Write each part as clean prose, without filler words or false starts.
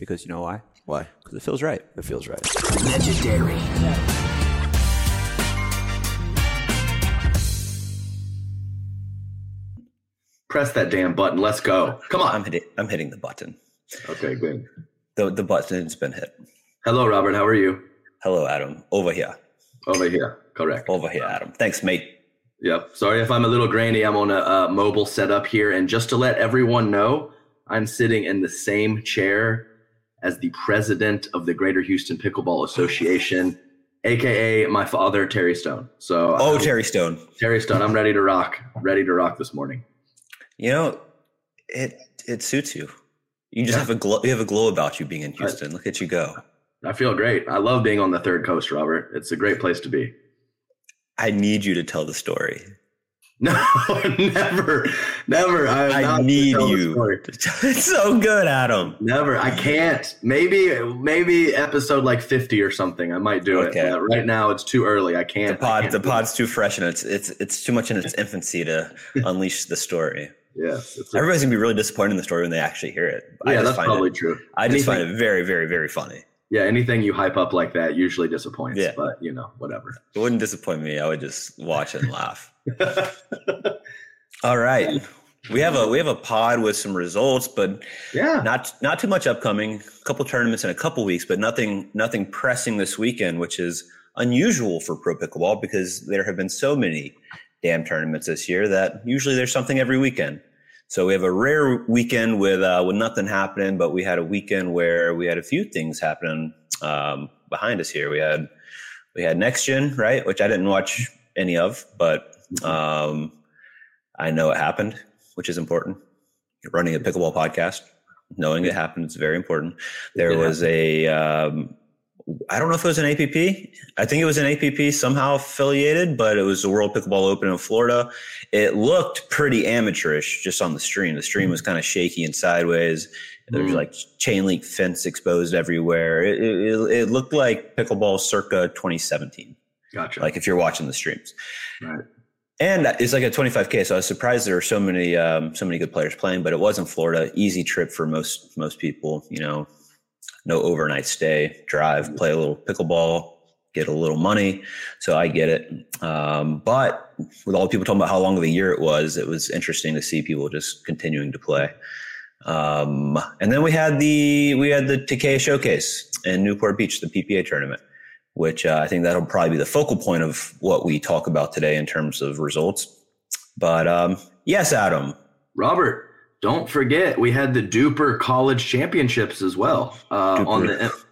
because you know why? Why? Because it feels right. It feels right. Legendary. Press that damn button. Let's go. Come on. I'm hitting the button. Okay, good. The button's been hit. Hello, Robert. How are you? Hello, Adam. Over here. Over here. Correct. Over here, Adam. Thanks, mate. Yep. Sorry if I'm a little grainy. I'm on a mobile setup here. And just to let everyone know, I'm sitting in the same chair as the president of the Greater Houston Pickleball Association, a.k.a. my father, Terry Stone. So, Terry Stone. Terry Stone, I'm ready to rock. Ready to rock this morning. You know, it suits you. You just have a glow. You have a glow about you being in Houston. Look at you go. I feel great. I love being on the Third Coast, Robert. It's a great place to be. I need you to tell the story. No, never. I need you. It's so good, Adam. Never. I can't. Maybe episode like 50 or something. I might do it. But right now it's too early. I can't. The pod's too fresh and it's too much in its infancy to unleash the story. Yes. Everybody's gonna be really disappointed in the story when they actually hear it. Yeah, that's probably true. I just find it very, very, very funny. Yeah, anything you hype up like that usually disappoints. Yeah. But whatever. It wouldn't disappoint me. I would just watch it and laugh. All right. We have a pod with some results, but not too much upcoming. A couple tournaments in a couple weeks, but nothing pressing this weekend, which is unusual for pro pickleball because there have been so many damn tournaments this year that usually there's something every weekend. So we have a rare weekend with nothing happening, but we had a weekend where we had a few things happening behind us here. We had Next Gen, right, which I didn't watch any of, but I know it happened, which is important. You're running a pickleball podcast, knowing it happened is very important. There was I don't know if it was an APP. I think it was an APP somehow affiliated, but it was the World Pickleball Open in Florida. It looked pretty amateurish just on the stream. The stream was kind of shaky and sideways. There was like chain link fence exposed everywhere. It looked like pickleball circa 2017. Gotcha. Like if you're watching the streams. Right. And it's like a 25K. So I was surprised there were so many good players playing, but it was in Florida. Easy trip for most people, no overnight stay, drive, play a little pickleball, get a little money. So I get it. But with all the people talking about how long of the year it was interesting to see people just continuing to play. And then we had the TK Showcase in Newport Beach, the PPA tournament, which I think that'll probably be the focal point of what we talk about today in terms of results. But yes, Adam. Robert, don't forget we had the Duper College Championships as well on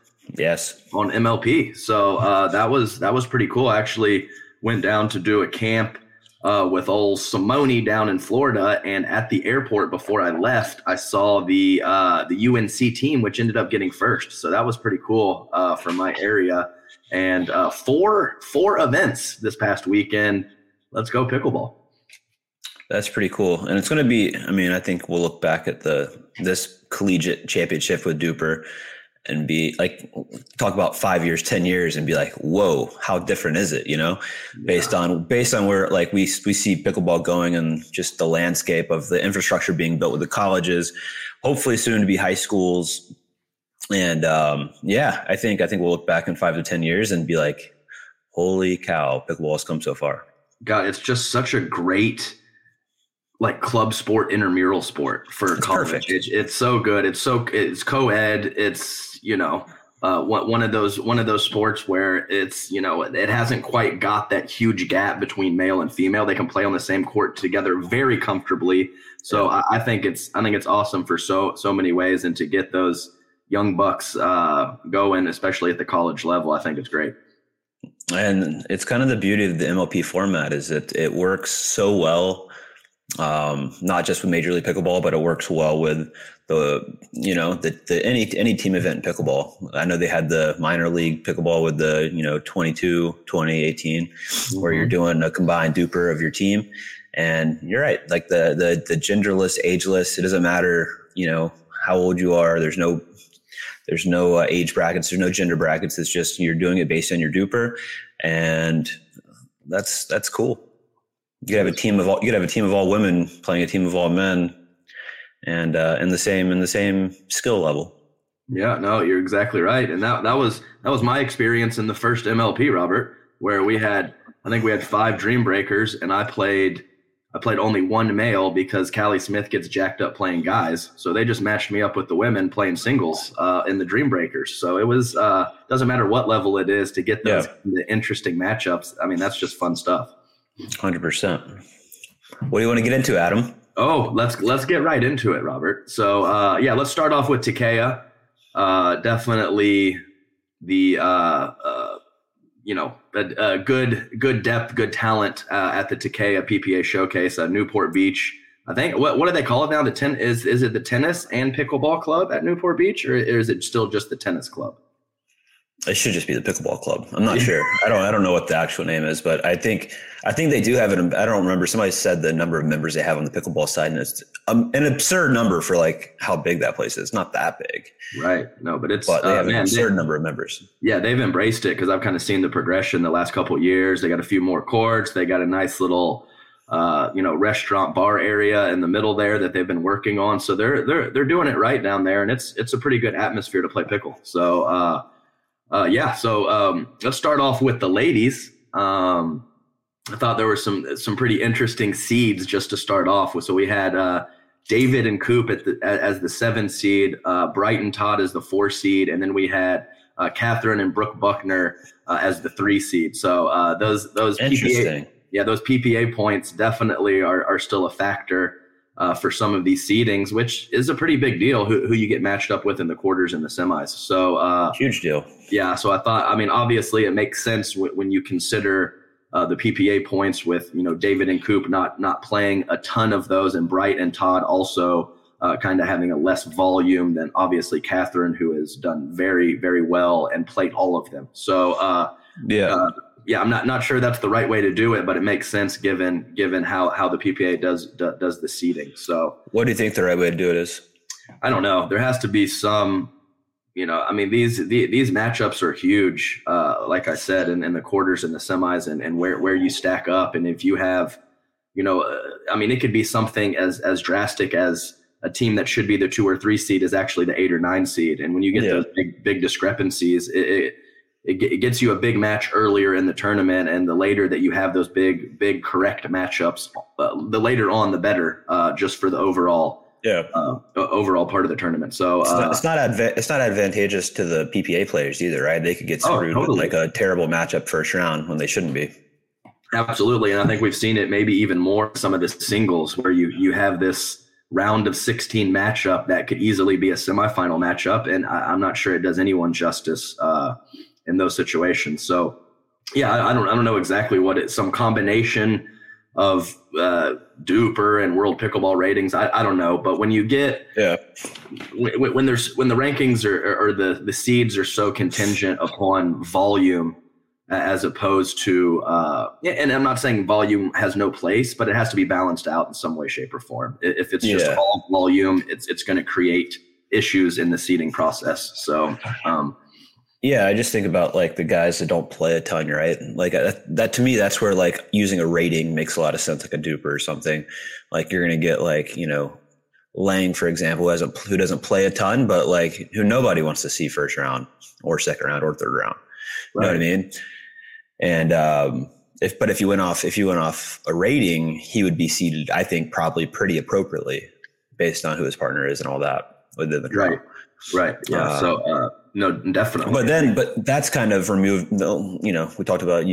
MLP. So that was pretty cool. I actually went down to do a camp with old Simone down in Florida, and at the airport before I left, I saw the UNC team, which ended up getting first. So that was pretty cool for my area. And four events this past weekend. Let's go pickleball. That's pretty cool. And it's going to be, I think we'll look back at this collegiate championship with Duper and be like, talk about 5 years, 10 years and be like, whoa, how different is it? Based on where like we see pickleball going and just the landscape of the infrastructure being built with the colleges, hopefully soon to be high schools. And I think we'll look back in 5 to 10 years and be like, holy cow, pickleball has come so far. God, it's just such a great club sport, intramural sport for college. It's so good. It's co-ed. It's, one of those sports where it's, it hasn't quite got that huge gap between male and female. They can play on the same court together very comfortably. So I think it's awesome for so many ways, and to get those young bucks going, especially at the college level, I think it's great. And it's kind of the beauty of the MLP format is that it works so well. Not just with Major League Pickleball, but it works well with any team event in pickleball. I know they had the minor league pickleball with the 22, 2018, where you're doing a combined Duper of your team. And you're right, like the genderless, ageless. It doesn't matter, how old you are. There's no age brackets. There's no gender brackets. It's just you're doing it based on your Duper, and that's cool. You could have a team of all women playing a team of all men, and in the same skill level. Yeah, no, you're exactly right. And that was my experience in the first MLP, Robert, where I think we had 5 Dream Breakers, and I played only one male because Callie Smith gets jacked up playing guys. So they just matched me up with the women playing singles in the Dream Breakers. So it was doesn't matter what level it is to get those the interesting matchups. I mean, that's just fun stuff. 100%. What do you want to get into, Adam? Oh, let's get right into it, Robert. So let's start off with Takea. Definitely the good depth, good talent at the Takea PPA Showcase at Newport Beach. I think what do they call it now? Is it the tennis and pickleball club at Newport Beach, or is it still just the tennis club? It should just be the pickleball club. I'm not sure. I don't know what the actual name is, but I think they do have it. I don't remember. Somebody said the number of members they have on the pickleball side, and it's an absurd number for like how big that place is. It's not that big, right? No, but they have an absurd number of members. Yeah, they've embraced it because I've kind of seen the progression the last couple of years. They got a few more courts. They got a nice little restaurant bar area in the middle there that they've been working on. So they're doing it right down there, and it's a pretty good atmosphere to play pickle. So. So let's start off with the ladies. I thought there were some pretty interesting seeds just to start off with. So we had David and Coop as the 7 seed, Brighton Todd as the 4 seed, and then we had Catherine and Brooke Buckner as the 3 seed. So those PPA, those PPA points definitely are still a factor for some of these seedings, which is a pretty big deal. Who you get matched up with in the quarters and the semis. So huge deal. Yeah, so I thought, obviously it makes sense when you consider the PPA points with, David and Coop not playing a ton of those, and Bright and Todd also kind of having a less volume than obviously Catherine, who has done very, very well and played all of them. So I'm not sure that's the right way to do it, but it makes sense given how the PPA does the seeding. So what do you think the right way to do it is? I don't know. There has to be some. These matchups are huge, like I said, in the quarters and the semis and where you stack up. And if you have, it could be something as drastic as a team that should be the 2 or 3 seed is actually the 8 or 9 seed. And when you get those big discrepancies, it gets you a big match earlier in the tournament. And the later that you have those big correct matchups, the later on, the better, just for the overall part of the tournament. So it's not advantageous to the PPA players either, right? They could get screwed with like a terrible matchup first round when they shouldn't be. Absolutely. And I think we've seen it maybe even more some of the singles where you have this round of 16 matchup that could easily be a semifinal matchup. And I'm not sure it does anyone justice in those situations. So I don't know exactly what it's, some combination of Duper and World Pickleball ratings. I don't know, but when you get when the rankings or the seeds are so contingent upon volume as opposed to and I'm not saying volume has no place, but it has to be balanced out in some way, shape, or form. If it's just all volume, it's going to create issues in the seeding process. So I just think about like the guys that don't play a ton, right? Like that to me, that's where like using a rating makes a lot of sense, like a Duper or something. Like you're going to get like, Lang, for example, who doesn't play a ton, but like who nobody wants to see first round or second round or third round. You know what I mean? And if you went off a rating, he would be seeded, I think, probably pretty appropriately based on who his partner is and all that within the draw. Right. Yeah. No, definitely. But that's kind of removed. You talked about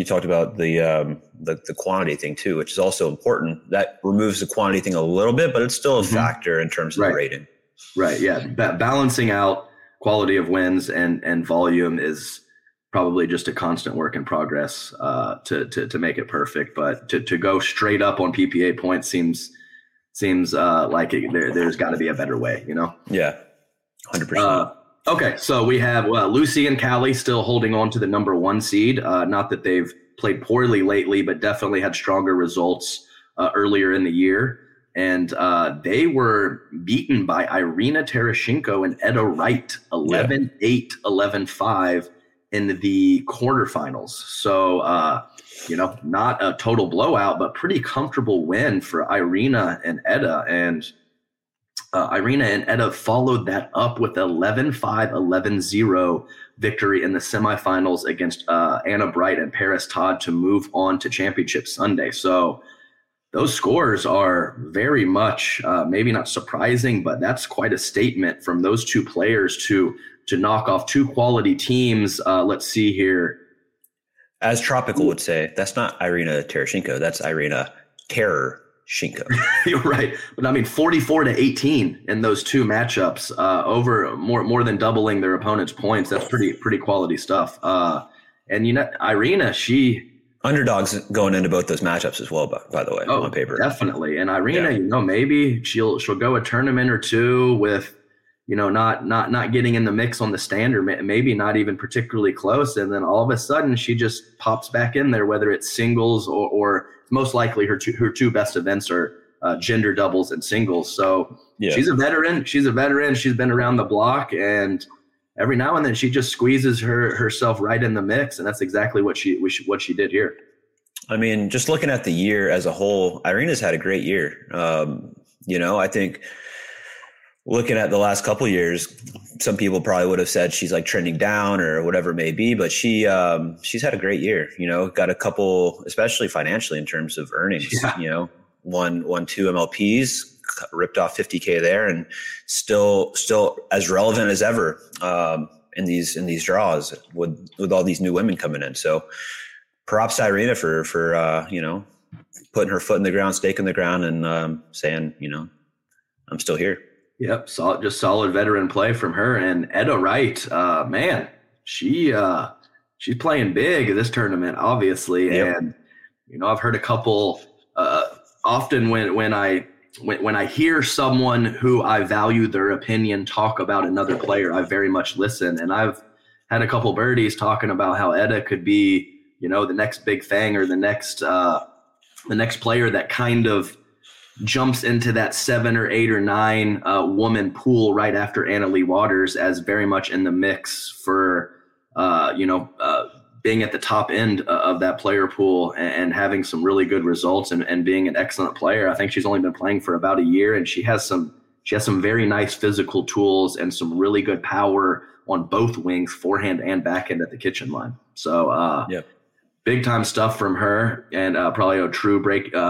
the quantity thing too, which is also important. That removes the quantity thing a little bit, but it's still a factor in terms of the rating. Right. Yeah. Balancing out quality of wins and volume is probably just a constant work in progress to make it perfect. But to go straight up on PPA points seems like there's got to be a better way. Yeah. 100%. Okay, so we have Lucy and Callie still holding on to the number 1 seed. Not that they've played poorly lately, but definitely had stronger results earlier in the year. And they were beaten by Irina Tereshchenko and Etta Wright 11-8, 11-5 in the quarterfinals. So, not a total blowout, but pretty comfortable win for Irina and Etta. And Irina and Etta followed that up with 11-5, 11-0 victory in the semifinals against Anna Bright and Paris Todd to move on to Championship Sunday. So those scores are very much maybe not surprising, but that's quite a statement from those two players to knock off two quality teams. Let's see here. As Tropical would say, that's not Irina Tereshchenko. That's Irina Terror. Shinko. You're right. But I mean, 44-18 in those two matchups, over more than doubling their opponent's points. That's pretty quality stuff. And Irina, she underdogs going into both those matchups as well, by the way, on paper. Definitely. And Irina, maybe she'll go a tournament or two with, not getting in the mix on the standard, maybe not even particularly close. And then all of a sudden she just pops back in there, whether it's singles or most likely her two best events are gender doubles and singles. So she's a veteran. She's been around the block, and every now and then she just squeezes herself right in the mix. And that's exactly what she did here. I mean, just looking at the year as a whole, Irina's had a great year. I think looking at the last couple of years, some people probably would have said she's like trending down or whatever it may be, but she's had a great year, got a couple, especially financially in terms of earnings, won 2 MLPs, ripped off 50K there, and still as relevant as ever, in these draws with all these new women coming in. So props to Irina for putting her foot in the ground, stake in the ground, and saying, I'm still here. Yep, solid veteran play from her. And Etta Wright, man, she's playing big in this tournament, obviously. Yep. And I've heard a couple. Often when I hear someone who I value their opinion talk about another player, I very much listen. And I've had a couple birdies talking about how Etta could be, the next big thing, or the next player that kind of jumps into that 7 or 8 or 9 woman pool right after Anna Leigh Waters, as very much in the mix for, being at the top end of that player pool and having some really good results and being an excellent player. I think she's only been playing for about a year, and she has some very nice physical tools and some really good power on both wings, forehand and backhand at the kitchen line. So big time stuff from her, and probably a true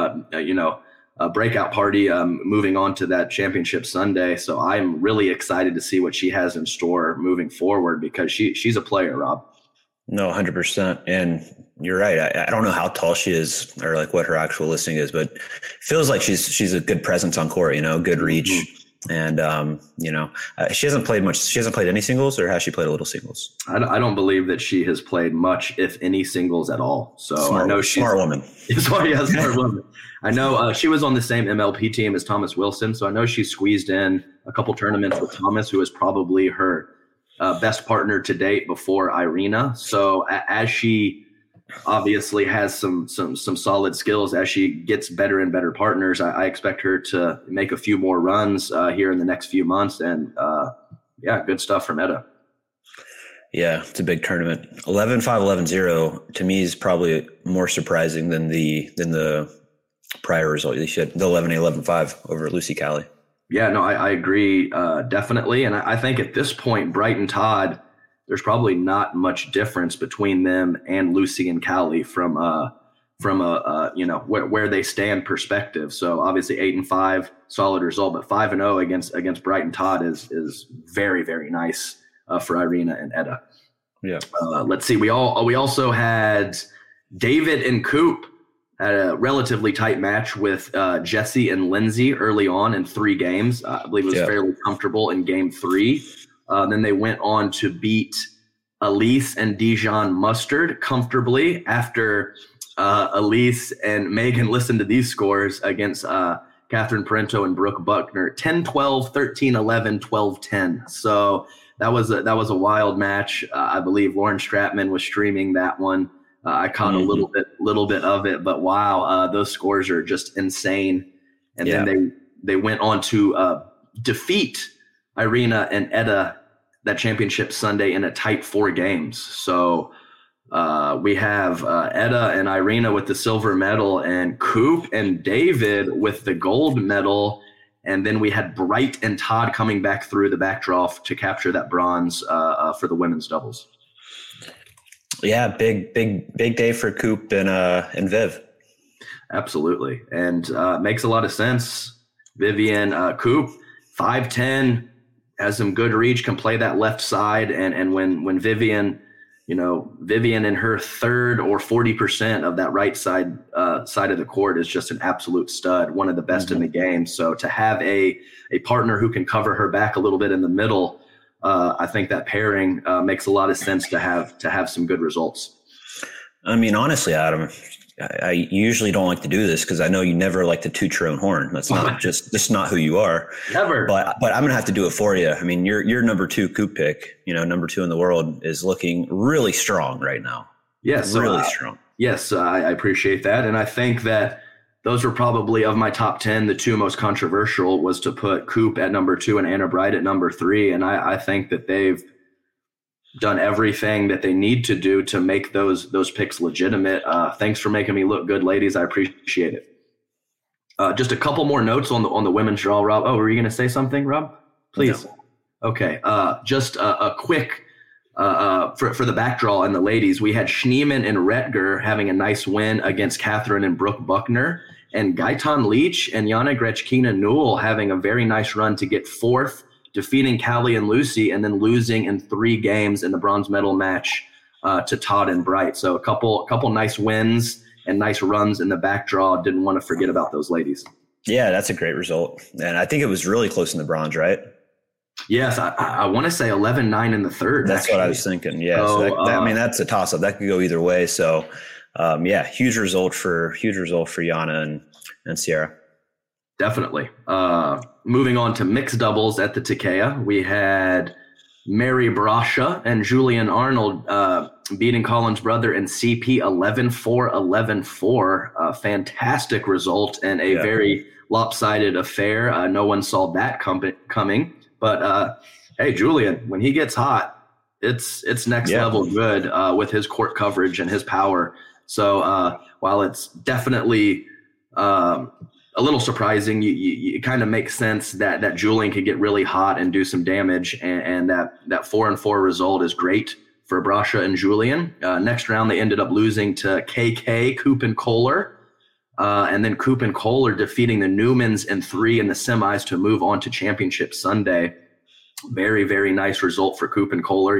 breakout party moving on to that Championship Sunday. So I'm really excited to see what she has in store moving forward, because she's a player, Rob. No, 100%. And you're right. I don't know how tall she is or like what her actual listing is, but it feels like she's a good presence on court, good reach. Mm-hmm. And, she hasn't played much. She hasn't played any singles, or has she played a little singles? I don't believe that she has played much, if any, singles at all. So I know she's smart woman. Smart woman. I know she was on the same MLP team as Thomas Wilson. So I know she squeezed in a couple tournaments with Thomas, who is probably her best partner to date before Irina. So as she obviously has some solid skills, as she gets better and better partners, I expect her to make a few more runs here in the next few months. And good stuff from Etta. Yeah, it's a big tournament. 11-5, 11-0 to me is probably more surprising than the prior result. She had the 11-8, 11-5 over Lucy Cali. Yeah, no, I agree definitely. And I think at this point, Bright and Todd, there's probably not much difference between them and Lucy and Cali from where they stand perspective. So obviously 8-5, solid result, but 5-0 against Bright and Todd is very, very nice for Irina and Etta. Yeah. Let's see. We also had David and Coop had a relatively tight match with Jesse and Lindsay early on in 3 games. I believe it was fairly comfortable in game 3. Then they went on to beat Elise and Dijon Mustard comfortably after Elise and Megan listened to these scores against Catherine Parento and Brooke Buckner, 10-12, 13-11, 12-10. So that was a wild match. I believe Lauren Stratman was streaming that one. I caught a little bit of it, but wow, those scores are just insane. And then they went on to defeat Irina and Etta that Championship Sunday in a tight 4 games. So we have Etta and Irina with the silver medal, and Coop and David with the gold medal. And then we had Bright and Todd coming back through the back draw to capture that bronze for the women's doubles. Yeah, big day for Coop and Viv. Absolutely. And makes a lot of sense. Vivian Coop, 5'10", has some good reach, can play that left side. And when Vivian in her third or 40% of that right side of the court is just an absolute stud, one of the best in the game. So to have a partner who can cover her back a little bit in the middle, I think that pairing makes a lot of sense to have some good results. I mean, honestly, Adam, I usually don't like to do this because I know you never like to toot your own horn. That's not just not who you are. Never. But I'm gonna have to do it for you. I mean, your number 2 Coop pick, number 2 in the world, is looking really strong right now. Yes, really strong. Yes, I appreciate that, and I think that those were probably, of my top 10, the 2 most controversial was to put Coop at number 2 and Anna Bright at number 3. And I think that they've done everything that they need to do to make those picks legitimate. Thanks for making me look good, ladies. I appreciate it. Just a couple more notes on the women's draw, Rob. Oh, were you going to say something, Rob? Please. No. Okay. Just a quick for the back draw and the ladies. We had Schneemann and Retger having a nice win against Catherine and Brooke Buckner, and Gaitan Leach and Yana Grechkina Newell having a very nice run to get 4th, defeating Callie and Lucy, and then losing in 3 games in the bronze medal match to Todd and Bright. So a couple nice wins and nice runs in the back draw. Didn't want to forget about those ladies. Yeah, that's a great result. And I think it was really close in the bronze, right? Yes, I want to say 11-9 in the third. That's what I was thinking. Yeah, so that's a toss-up. That could go either way. So, huge result for Yana and Sierra. Definitely. Moving on to mixed doubles at the Takea, we had Mary Brasha and Julian Arnold beating Colin's brother in CP 11-4, 11-4. Fantastic result and a very lopsided affair. No one saw that coming. But hey, Julian, when he gets hot, it's next level good with his court coverage and his power. So while it's definitely a little surprising, you kind of makes sense that Julian could get really hot and do some damage, and that 4-4 result is great for Brasha and Julian. Next round, they ended up losing to KK, Coop and Kohler, and then Coop and Kohler defeating the Newmans in 3 in the semis to move on to Championship Sunday. Very, very nice result for Coop and Kohler.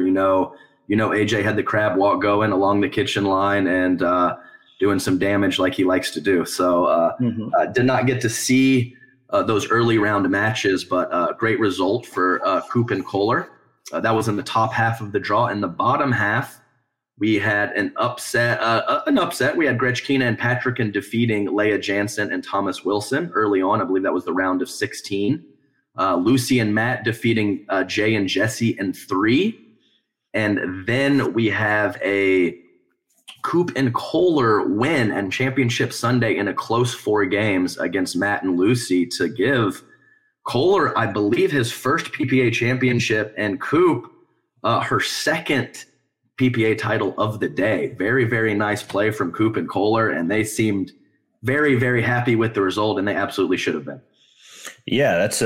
AJ had the crab walk going along the kitchen line and doing some damage like he likes to do. So did not get to see those early round matches, but great result for Coop and Kohler. That was in the top half of the draw. In the bottom half, we had an upset. We had Grechkina and Patrick defeating Leah Jansen and Thomas Wilson early on. I believe that was the round of 16. Lucy and Matt defeating Jay and Jesse in 3. And then we have a Coop and Kohler win and Championship Sunday in a close 4 games against Matt and Lucy to give Kohler, I believe, his first PPA championship, and Coop her second PPA title of the day. Very, very nice play from Coop and Kohler, and they seemed very, very happy with the result, and they absolutely should have been. Yeah, that's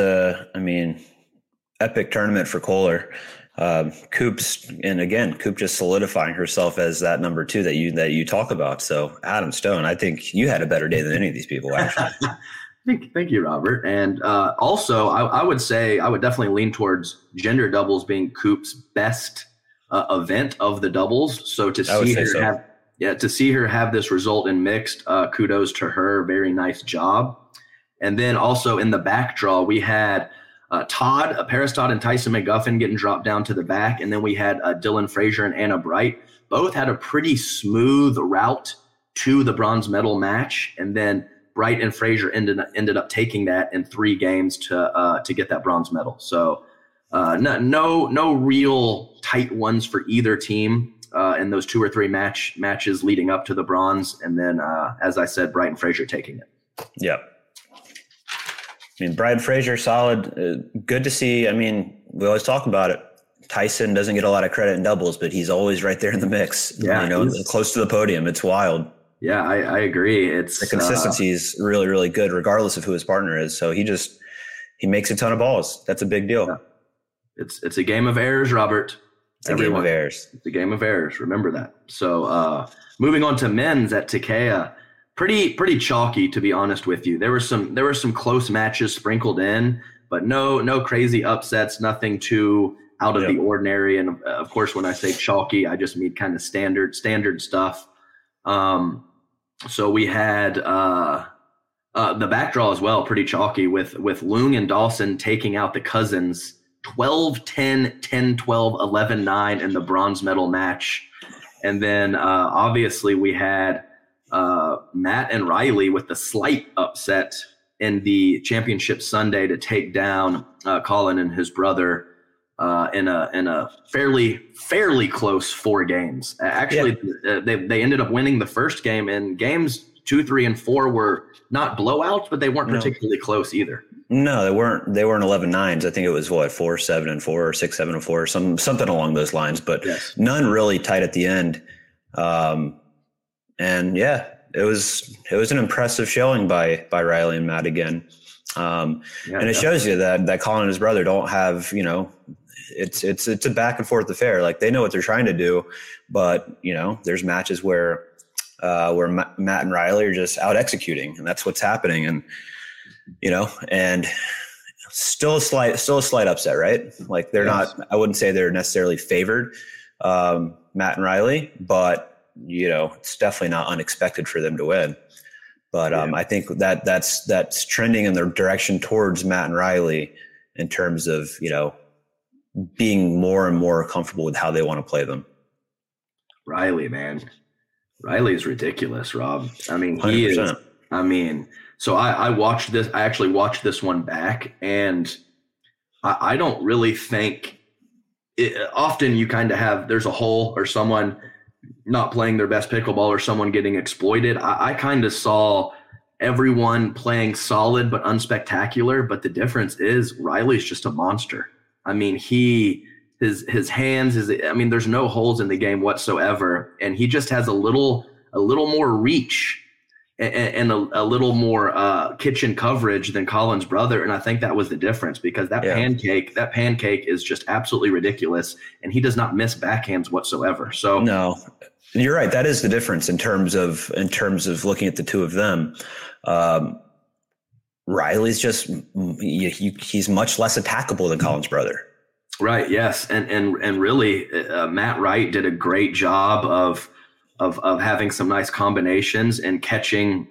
epic tournament for Kohler. Coop just solidifying herself as that number 2 that you talk about. So Adam Stone, I think you had a better day than any of these people, actually. Thank you, Robert. And also, I would say I would definitely lean towards gender doubles being Coop's best event of the doubles. So to see her have this result in mixed, kudos to her. Very nice job. And then also in the back draw, we had Paris Todd and Tyson McGuffin getting dropped down to the back. And then we had Dylan Frazier and Anna Bright. Both had a pretty smooth route to the bronze medal match. And then Bright and Frazier ended up taking that in 3 games to get that bronze medal. So no real tight ones for either team in those 2 or 3 matches leading up to the bronze. And then, as I said, Bright and Frazier taking it. Yep. Brian Frazier, solid. Good to see. We always talk about it. Tyson doesn't get a lot of credit in doubles, but he's always right there in the mix. Yeah, close to the podium. It's wild. Yeah, I agree. The consistency is really, really good, regardless of who his partner is. So he just he makes a ton of balls. That's a big deal. Yeah. It's a game of errors, Robert. It's a game of errors. It's a game of errors. Remember that. So moving on to men's at Takea, pretty chalky, to be honest with you. There were some close matches sprinkled in, but no crazy upsets, nothing too out of the ordinary. And of course, when I say chalky, I just mean kind of standard stuff. So we had the back draw as well, pretty chalky with Leung and Dawson taking out the Cousins 12-10, 10-12, 11-9 in the bronze medal match. And then obviously we had Matt and Riley with the slight upset in the championship Sunday to take down Colin and his brother in a fairly close 4 games. Actually, they ended up winning the first game, and games 2, 3, and 4 were not blowouts, but they weren't particularly close either. No, they weren't 11-9s. I think it was 4-7-4 or 6-7-4, something along those lines, but none really tight at the end. And it was an impressive showing by Riley and Matt again. And it shows you that Colin and his brother don't have, it's a back and forth affair. Like, they know what they're trying to do, but there's matches where Matt and Riley are just out executing, and that's what's happening. And, and still a slight upset, right? Like, they're not, I wouldn't say they're necessarily favored, Matt and Riley, but it's definitely not unexpected for them to win. But I think that's trending in the direction towards Matt and Riley in terms of, being more and more comfortable with how they want to play them. Riley, man. Riley's ridiculous, Rob. I mean, 100%. So I watched this. I actually watched this one back, and I don't really think often you kind of have, there's a hole or someone not playing their best pickleball or someone getting exploited. I kind of saw everyone playing solid but unspectacular, but the difference is Riley's just a monster. I mean, his hands there's no holes in the game whatsoever, and he just has a little more reach and a little more kitchen coverage than Colin's brother, and I think that was the difference, because that pancake is just absolutely ridiculous, and he does not miss backhands whatsoever. So no, you're right. That is the difference in terms of looking at the two of them. Riley's just he's much less attackable than Colin's brother. Right. Yes. And really, Matt Wright did a great job of having some nice combinations and catching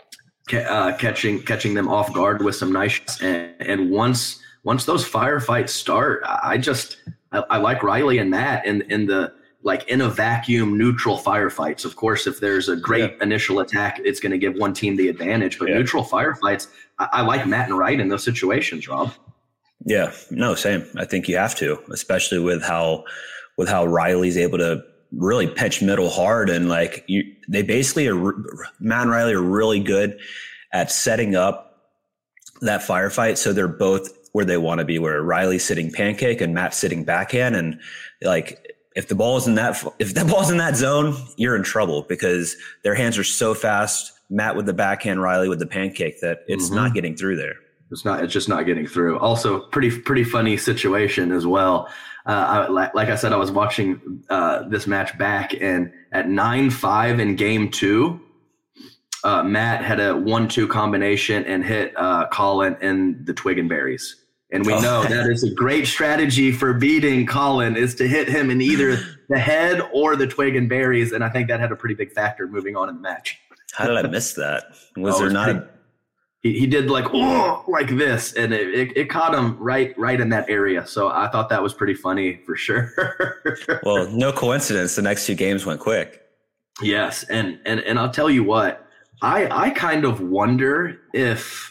them off guard with some nice. And once those firefights start, I like Riley and Matt in a vacuum neutral firefights. Of course, if there's a great initial attack, it's going to give one team the advantage. But neutral firefights, I like Matt and Wright in those situations, Rob. Yeah, no, same. I think you have to, especially with how Riley's able to really pitch middle hard, and they basically Matt and Riley are really good at setting up that firefight so they're both where they want to be, where Riley's sitting pancake and Matt's sitting backhand, and if the ball's in that zone, you're in trouble, because their hands are so fast. Matt with the backhand, Riley with the pancake, that it's not getting through there. It's just not getting through. Also, pretty funny situation as well. Like I said, I was watching this match back, and at 9-5 in game 2, Matt had a 1-2 combination and hit Colin in the twig and berries. And we know that is a great strategy for beating Colin, is to hit him in either the head or the twig and berries. And I think that had a pretty big factor moving on in the match. How did I miss that? Was there not He did like this, and it caught him right in that area. So I thought that was pretty funny for sure. Well, no coincidence. The next 2 games went quick. Yes, and I'll tell you what, I kind of wonder if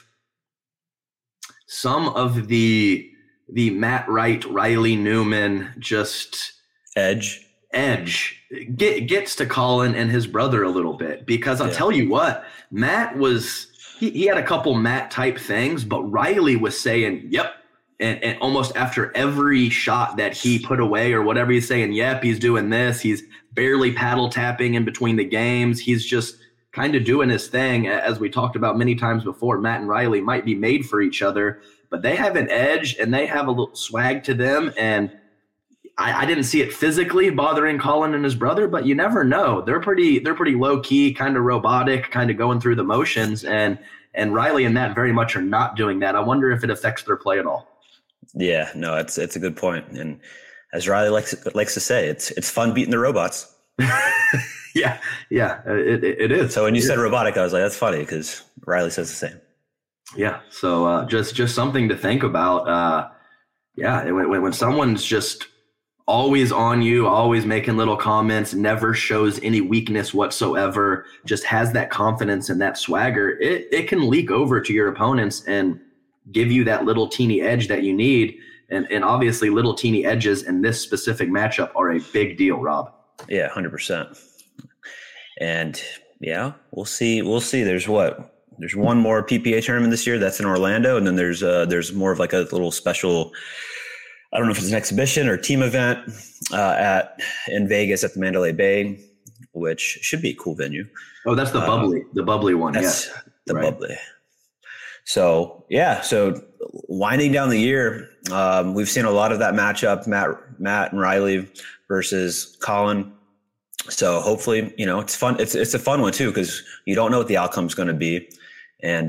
some of the Matt Wright, Riley Newman just edge gets to Colin and his brother a little bit, because I'll tell you what, Matt was. He had a couple Matt type things, but Riley was saying, yep. And almost after every shot that he put away or whatever, he's saying, yep, he's doing this. He's barely paddle tapping in between the games. He's just kind of doing his thing. As we talked about many times before, Matt and Riley might be made for each other, but they have an edge and they have a little swag to them. And I didn't see it physically bothering Colin and his brother, but you never know. They're pretty low key, kind of robotic, kind of going through the motions. And Riley and Matt very much are not doing that. I wonder if it affects their play at all. Yeah, no, it's a good point. And as Riley likes to say, it's fun beating the robots. Yeah, it is. So when you said robotic, I was like, that's funny because Riley says the same. Yeah. So just something to think about. When someone's just always on you, always making little comments, never shows any weakness whatsoever, just has that confidence and that swagger, it can leak over to your opponents and give you that little teeny edge that you need. And obviously little teeny edges in this specific matchup are a big deal, Rob. Yeah, 100%. And yeah, we'll see. There's one more PPA tournament this year that's in Orlando. And then there's more of like a little special, I don't know if it's an exhibition or team event in Vegas at the Mandalay Bay, which should be a cool venue. Oh, that's the bubbly one. That's the bubbly. So yeah, so winding down the year, we've seen a lot of that matchup, Matt and Riley versus Colin. So hopefully, it's fun. It's a fun one too, because you don't know what the outcome is going to be. And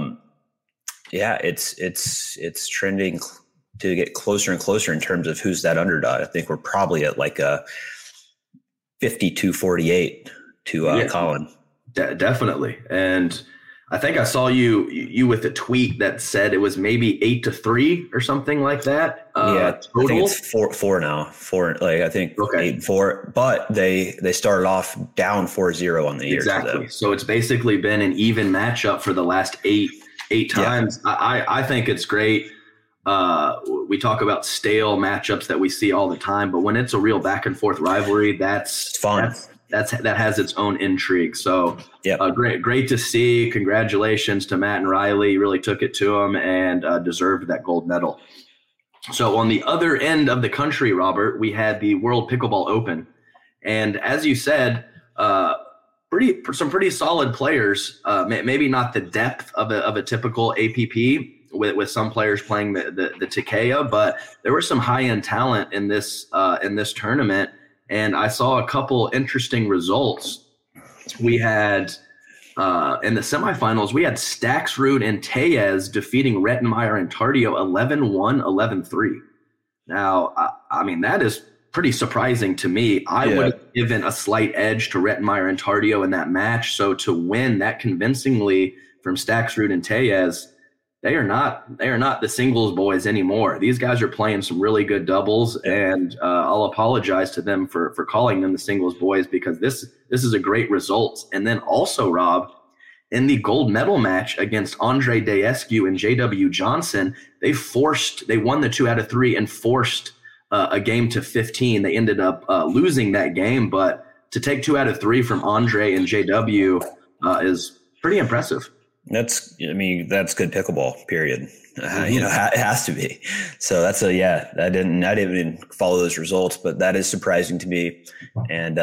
it's trending to get closer and closer in terms of who's that underdog. I think we're probably at like a 52-48 to Colin. Definitely. And I think I saw you with a tweet that said it was maybe 8-3 or something like that. Total? I think it's four now. I think 8-4. But they started off down 4-0 on the year. Exactly. So it's basically been an even matchup for the last eight times. Yeah. I think it's great. We talk about stale matchups that we see all the time, but when it's a real back and forth rivalry, that's fun. That has its own intrigue. So great to see. Congratulations to Matt and Riley. Really took it to them and deserved that gold medal. So on the other end of the country, Robert, we had the World Pickleball Open. And as you said, some pretty solid players, maybe not the depth of a typical APP with some players playing the Takea, but there was some high-end talent in this tournament. And I saw a couple interesting results. We had in the semifinals, we had Staksrud and Tellez defeating Rettenmeier and Tardio 11-1, 11-3. Now, I mean, that is pretty surprising to me. I would have given a slight edge to Rettenmeier and Tardio in that match. So to win that convincingly from Staksrud and Tellez, they are not the singles boys anymore. These guys are playing some really good doubles, and I'll apologize to them for calling them the singles boys, because this is a great result. And then also, Rob, in the gold medal match against Andre Daescu and JW Johnson, they won the 2 out of 3 and forced a game to 15. They ended up losing that game, but to take 2 out of 3 from Andre and JW is pretty impressive. That's good pickleball, period. It has to be. So that's I didn't even follow those results, but that is surprising to me. And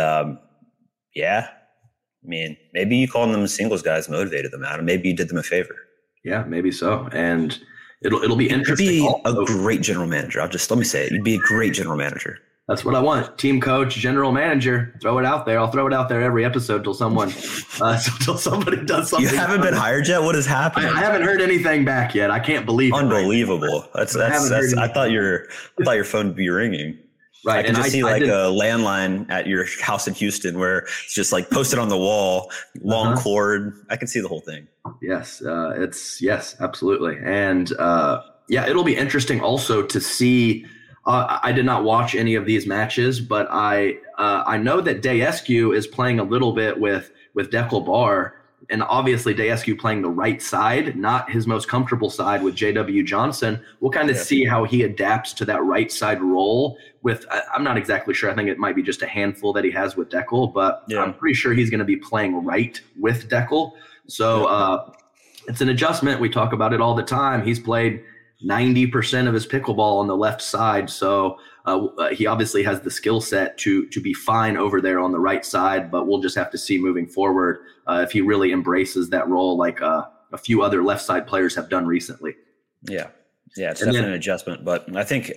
maybe you calling them singles guys motivated them out, and maybe you did them a favor. Yeah, maybe so. And it'll be interesting. You'd be a great general manager. Let me say it. You'd be a great general manager. That's what I want. Team coach, general manager. Throw it out there. I'll throw it out there every episode till somebody does something. You haven't been hired yet? What has happened? I haven't heard anything back yet. I can't believe it. Unbelievable. Right? I thought your phone would be ringing. Right. I can just see a landline at your house in Houston where it's just like posted on the wall, long cord. I can see the whole thing. Yes. Yes, absolutely. And it'll be interesting also to see. I did not watch any of these matches, but I know that Daescu is playing a little bit with Deckel Bar, and obviously Daescu playing the right side, not his most comfortable side with JW Johnson. We'll kind of see how he adapts to that right side role with, I'm not exactly sure. I think it might be just a handful that he has with Deckel, but I'm pretty sure he's going to be playing right with Deckel. So it's an adjustment. We talk about it all the time. He's played 90% of his pickleball on the left side. So he obviously has the skill set to be fine over there on the right side, but we'll just have to see moving forward if he really embraces that role like a few other left side players have done recently. Yeah. Yeah, it's definitely an adjustment. But I think,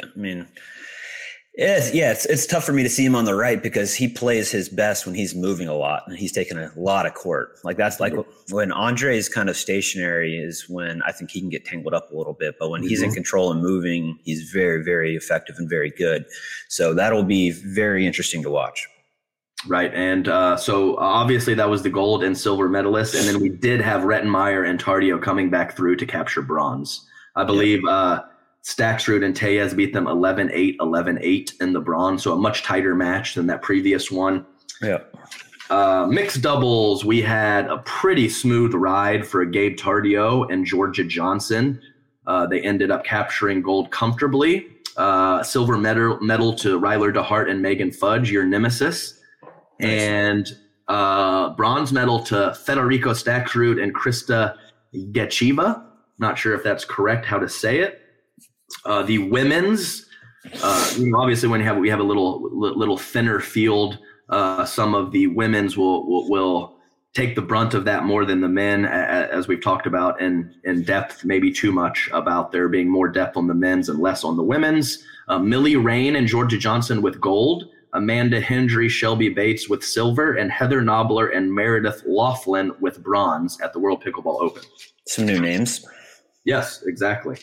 it's tough for me to see him on the right because he plays his best when he's moving a lot and he's taking a lot of court. Like that's like when Andre is kind of stationary is when I think he can get tangled up a little bit. But when he's in control and moving, he's very, very effective and very good. So that'll be very interesting to watch. Right. And so obviously that was the gold and silver medalists. And then we did have Rettenmeier and Tardio coming back through to capture bronze. I believe Staksrud and Tellez beat them 11-8, 11-8 in the bronze. So a much tighter match than that previous one. Yeah. Mixed doubles, we had a pretty smooth ride for Gabe Tardio and Georgia Johnson. They ended up capturing gold comfortably. Silver medal to Ryler DeHart and Megan Fudge, your nemesis. Nice. And bronze medal to Federico Staksrud and Krista Gechiva. Not sure if that's correct how to say it. The women's, obviously when we have a little thinner field, some of the women's will take the brunt of that more than the men, as we've talked about in depth, maybe too much about there being more depth on the men's and less on the women's. Millie Rain and Georgia Johnson with gold, Amanda Hendry, Shelby Bates with silver, and Heather Knobler and Meredith Laughlin with bronze at the World Pickleball Open. Some new names. Yes, exactly.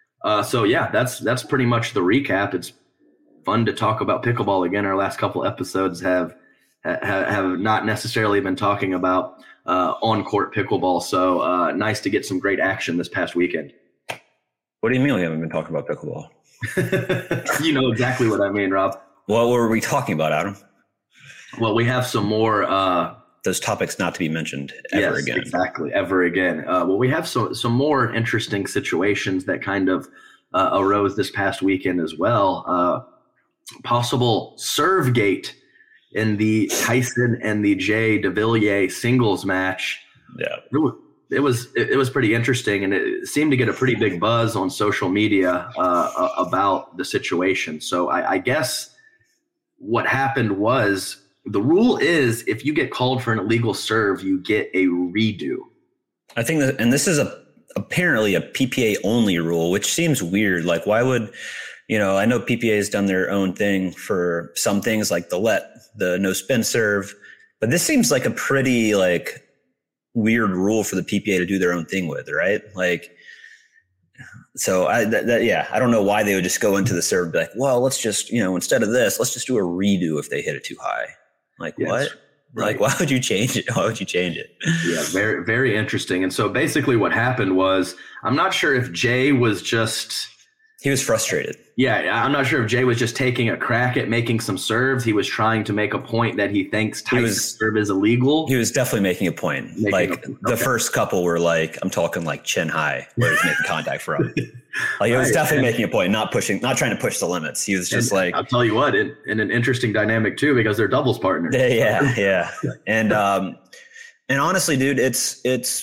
That's pretty much the recap. It's fun to talk about pickleball again. Our last couple episodes have not necessarily been talking about on-court pickleball. So nice to get some great action this past weekend. What do you mean we haven't been talking about pickleball? You know exactly what I mean, Rob. What were we talking about, Adam? Well, we have some more those topics not to be mentioned ever again. Exactly, ever again. We have some more interesting situations that kind of arose this past weekend as well. Possible serve gate in the Tyson and the Jay DeVilliers singles match. Yeah, it was pretty interesting, and it seemed to get a pretty big buzz on social media about the situation. So I guess what happened was, the rule is if you get called for an illegal serve, you get a redo. I think that, and this is apparently a PPA only rule, which seems weird. Like, why would, I know PPA has done their own thing for some things like the no spin serve, but this seems like a pretty weird rule for the PPA to do their own thing with, right? So I don't know why they would just go into the serve and be like, well, let's just, instead of this, let's just do a redo if they hit it too high. Yes, what? Right. Why would you change it? Why would you change it? Yeah, very, very interesting. And so basically what happened was, I'm not sure if Jay was just... He was frustrated. Yeah, I'm not sure if Jay was just taking a crack at making some serves. He was trying to make a point that he thinks Tyson's serve is illegal. He was definitely making a point. The first couple were I'm talking chin high, where he's making contact from. He was definitely making a point, not trying to push the limits. He was just I'll tell you what, in an interesting dynamic too, because they're doubles partners. Yeah. And honestly, dude, it's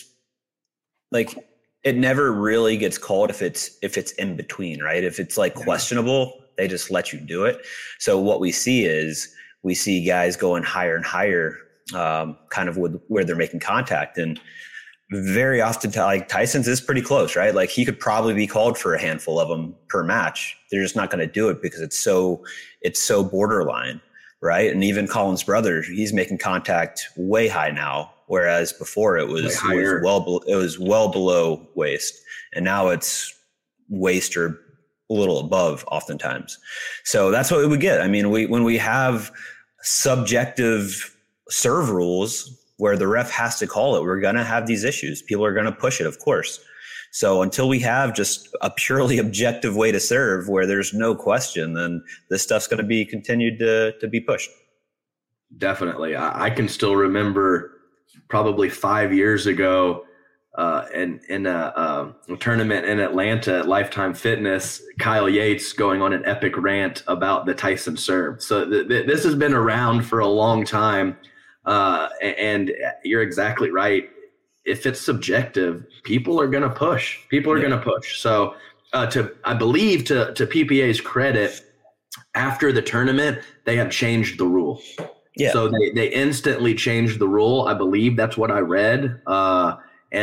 it never really gets called if it's in between, right? If it's questionable, they just let you do it. So what we see guys going higher and higher, kind of where they're making contact. And very often, Tyson's is pretty close, right? He could probably be called for a handful of them per match. They're just not going to do it because it's so borderline, right? And even Colin's brother, he's making contact way high now. Whereas before it was well below waist, and now it's waist or a little above oftentimes. So that's what we would get. I mean, when we have subjective serve rules where the ref has to call it, we're going to have these issues. People are going to push it, of course. So until we have just a purely objective way to serve where there's no question, then this stuff's going to be continued to be pushed. Definitely. I can still remember probably 5 years ago, in a tournament in Atlanta at Lifetime Fitness, Kyle Yates going on an epic rant about the Tyson serve. So this has been around for a long time, and you're exactly right. If it's subjective, people are going to push. So I believe to PPA's credit, after the tournament, they have changed the rule. Yeah. So they instantly changed the rule. I believe that's what I read. And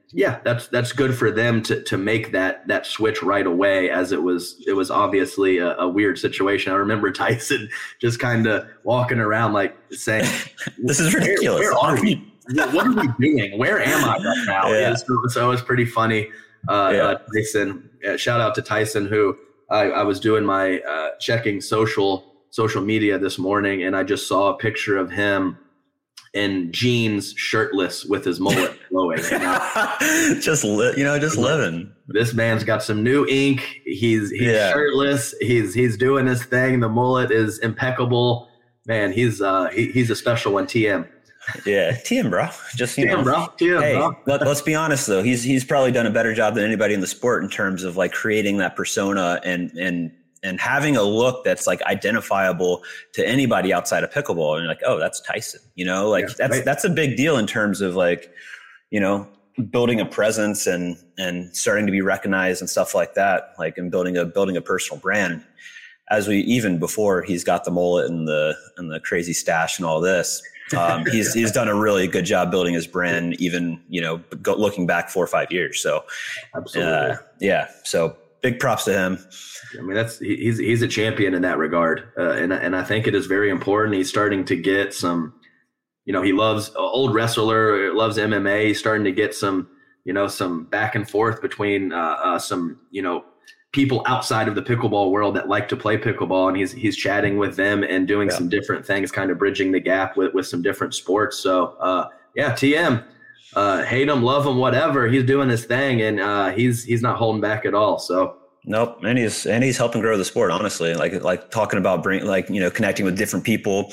yeah, that's good for them to make that switch right away, as it was obviously a weird situation. I remember Tyson just kind of walking around like saying, "This is ridiculous. Where are we? What are we doing? Where am I right now?" Yeah. So it was pretty funny. Tyson, shout out to Tyson, who I was doing my checking social media this morning, and I just saw a picture of him in jeans, shirtless, with his mullet flowing. just living. This man's got some new ink. He's shirtless. He's doing his thing. The mullet is impeccable. Man, he's a special one. TM. Yeah, TM, bro. Just TM, bro. TM, hey, bro. Let's be honest though. He's probably done a better job than anybody in the sport in terms of like creating that persona and having a look that's like identifiable to anybody outside of pickleball. And you're like, oh, that's Tyson, that's a big deal in terms of like, building a presence and starting to be recognized and stuff like that, like, and building a personal brand. As even before he's got the mullet and the crazy stash and all this, he's done a really good job building his brand, even, looking back 4 or 5 years. So, absolutely. So big props to him. I mean, he's a champion in that regard. And I think it is very important. He's starting to get some, he loves old wrestler, loves MMA. He's starting to get some, some back and forth between some, people outside of the pickleball world that like to play pickleball. And he's chatting with them and doing some different things, kind of bridging the gap with some different sports. So, TM, hate him, love him, whatever. He's doing his thing, and he's not holding back at all. So. Nope. And he's helping grow the sport, honestly, like talking about connecting with different people.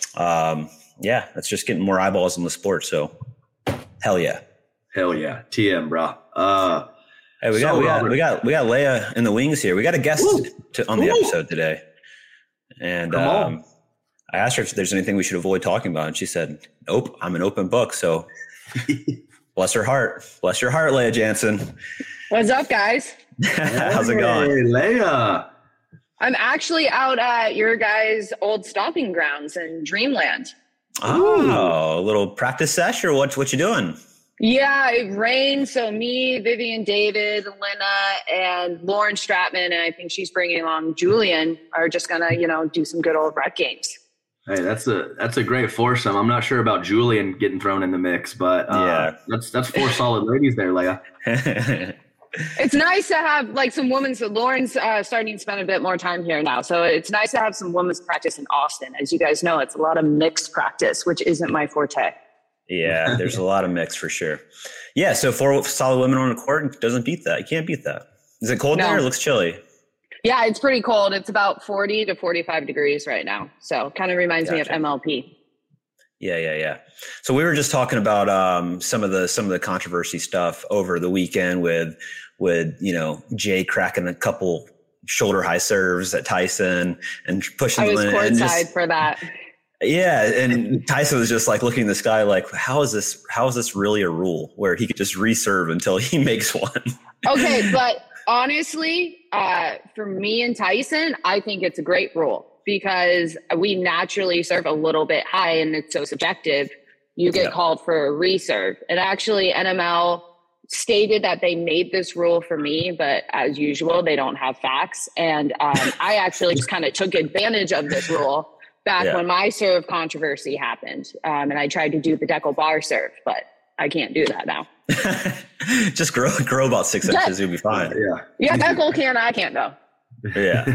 That's just getting more eyeballs in the sport. So hell yeah. TM, bro. Hey, we got Leah in the wings here. We got a guest on the episode today. And I asked her if there's anything we should avoid talking about. And she said, nope, I'm an open book. So bless her heart. Bless your heart, Leah Jansen. What's up, guys? How's it going? Hey, Leah. I'm actually out at your guys' old stomping grounds in Dreamland. Oh, a little practice sesh, or what you doing? Yeah, it rained. So me, Vivian David, Lena, and Lauren Stratman, and I think she's bringing along Julian, are just going to, do some good old rec games. Hey, that's a great foursome. I'm not sure about Julian getting thrown in the mix, but that's 4 solid ladies there, Leah. It's nice to have like some women's. Lauren's starting to spend a bit more time here now, so it's nice to have some women's practice in Austin. As you guys know, it's a lot of mixed practice, which isn't my forte. Yeah, there's a lot of mix for sure. Yeah, so 4 solid women on the court doesn't beat that. You can't beat that. Is it cold there? It looks chilly. Yeah, it's pretty cold. It's about 40 to 45 degrees right now. So kind of reminds me of MLP. Yeah. So we were just talking about some of the controversy stuff over the weekend with Jay cracking a couple shoulder high serves at Tyson and pushing. I was courtside for that. Yeah, and Tyson was just like looking in the sky like, how is this really a rule where he could just reserve until he makes one? Okay, but honestly, for me and Tyson, I think it's a great rule because we naturally serve a little bit high and it's so subjective. You get called for a reserve. And actually NML stated that they made this rule for me, but as usual, they don't have facts. And I actually just kind of took advantage of this rule back when my serve controversy happened. And I tried to do the deckle bar serve, but I can't do that now. Just grow about 6 inches, you'll be fine. Yeah, deckle can, I can't though. Yeah.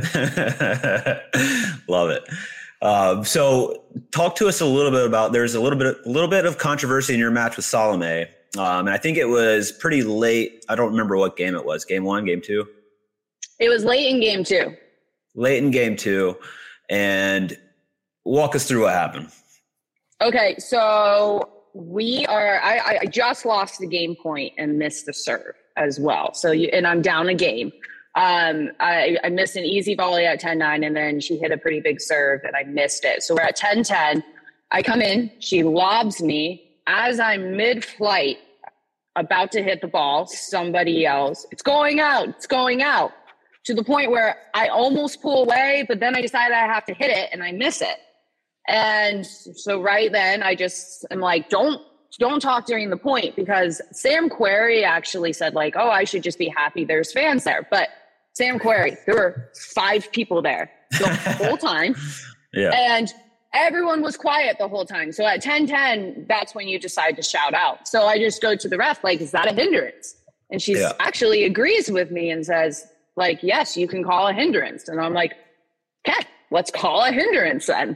Love it. So talk to us a little bit about, there's a little bit of controversy in your match with Salome. And I think it was pretty late. I don't remember what game it was. Game 1, game 2? It was late in game 2. Late in game 2. And walk us through what happened. Okay. So I just lost the game point and missed the serve as well. So and I'm down a game. I missed an easy volley at 10-9, and then she hit a pretty big serve and I missed it. So we're at 10-10. I come in, she lobs me. As I'm mid-flight, about to hit the ball, somebody yells, it's going out, to the point where I almost pull away, but then I decide I have to hit it and I miss it. And so right then I just am like, don't don't talk during the point, because Sam Querrey actually said like, oh, I should just be happy there's fans there. But Sam Querrey, there were 5 people there the whole time. Yeah. And everyone was quiet the whole time. So at 10:10, that's when you decide to shout out. So I just go to the ref, like, is that a hindrance? And she actually agrees with me and says, like, yes, you can call a hindrance. And I'm like, okay, let's call a hindrance then.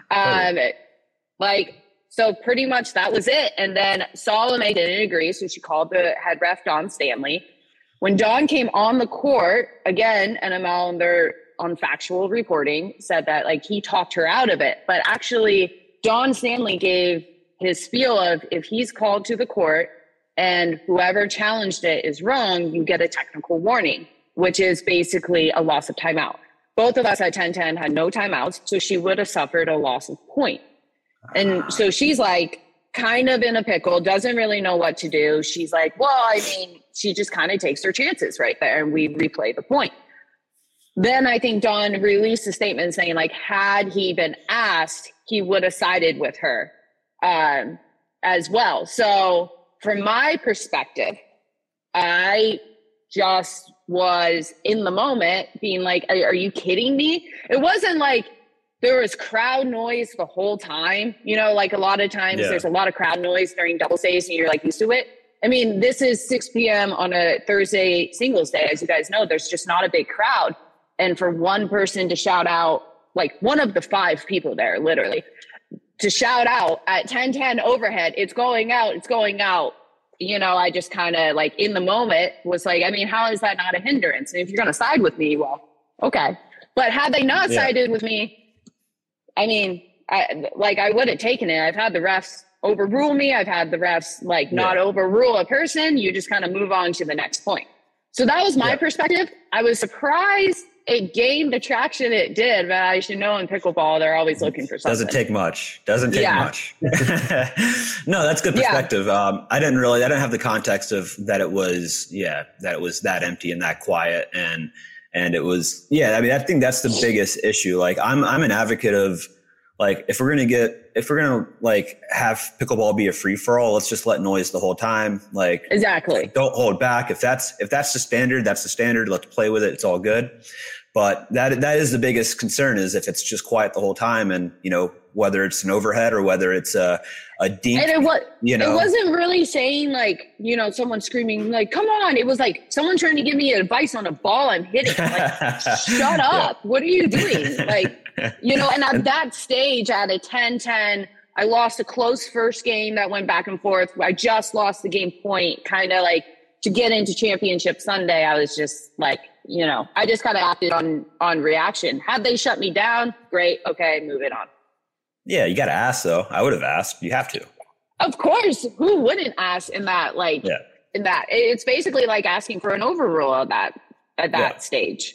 So pretty much that was it. And then Salome didn't agree. So she called the head ref, Don Stanley. When Don came on the court, again, NML and their on factual reporting said that like he talked her out of it. But actually, Don Stanley gave his spiel of, if he's called to the court and whoever challenged it is wrong, you get a technical warning, which is basically a loss of timeout. Both of us at 10:10 had no timeouts, so she would have suffered a loss of point. And so she's like kind of in a pickle, doesn't really know what to do. She's like, well, I mean, she just kind of takes her chances right there, and we replay the point. Then I think Don released a statement saying, like, had he been asked, he would have sided with her as well. So from my perspective, I just was in the moment being like, are you kidding me? It wasn't like there was crowd noise the whole time. You know, like a lot of times there's a lot of crowd noise during double stays and you're like used to it. I mean, this is 6 p.m. on a Thursday singles day. As you guys know, there's just not a big crowd. And for one person to shout out, like one of the 5 people there, literally, to shout out at 10:10 overhead, it's going out, it's going out. You know, I just kind of like in the moment was like, I mean, how is that not a hindrance? And if you're going to side with me, well, okay. But had they not sided with me, I mean, I would have taken it. I've had the refs overrule me. I've had the refs like not overrule a person. You just kind of move on to the next point. So that was my perspective. I was surprised it gained the traction it did, but I should know in pickleball, they're always looking for something. Doesn't take much. Much. No, that's good perspective. I didn't have the context of that it was that empty and that quiet. And it was, I mean, I think that's the biggest issue. Like I'm an advocate of like, if we're going to like have pickleball be a free for all, let's just let noise the whole time. Like exactly. Don't hold back. If that's the standard, that's the standard. Let's play with it. It's all good. But that is the biggest concern, is if it's just quiet the whole time, and you know, whether it's an overhead or whether it's a deep, and it wasn't really saying like, you know, someone screaming like, come on. It was like someone trying to give me advice on a ball I'm hitting. Like, shut up. What are you doing? Like, you know, and at that stage at a 10-10, I lost a close first game that went back and forth. I just lost the game point, kind of like to get into championship Sunday. I was just like, you know, I just kind of acted on reaction. Had they shut me down, great. Okay, move it on. Yeah, you got to ask though. I would have asked. You have to. Of course. Who wouldn't ask in that? Like, in that, it's basically like asking for an overrule at that stage.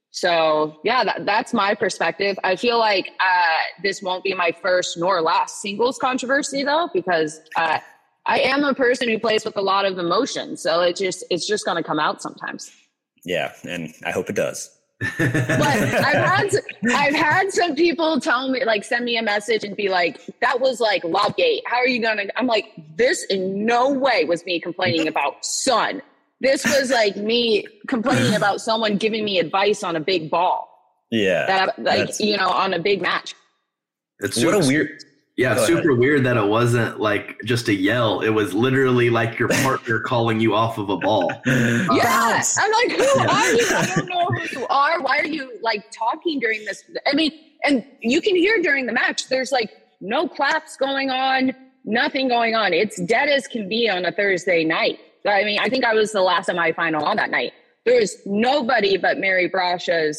So that's my perspective. I feel like this won't be my first nor last singles controversy though, because I am a person who plays with a lot of emotion. So it's just going to come out sometimes. Yeah. And I hope it does. But I've had some people tell me, like, send me a message and be like, that was like Lobgate. How are you going to, I'm like, this in no way was me complaining about sun. This was like me complaining about someone giving me advice on a big ball. Yeah. You know, on a big match. It's super weird that it wasn't like just a yell. It was literally like your partner calling you off of a ball. I'm like, who are you? I don't know who you are. Why are you like talking during this? I mean, and you can hear during the match, there's like no claps going on, nothing going on. It's dead as can be on a Thursday night. I mean, I think I was the last semifinal on that night. There was nobody but Mary Brasha's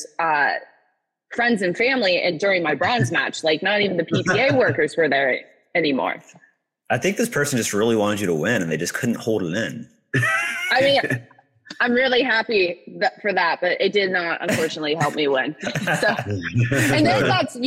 friends and family and during my bronze match. Like, not even the PTA workers were there anymore. I think this person just really wanted you to win and they just couldn't hold it in. I mean, I'm really happy for that, but it did not, unfortunately, help me win. So, and then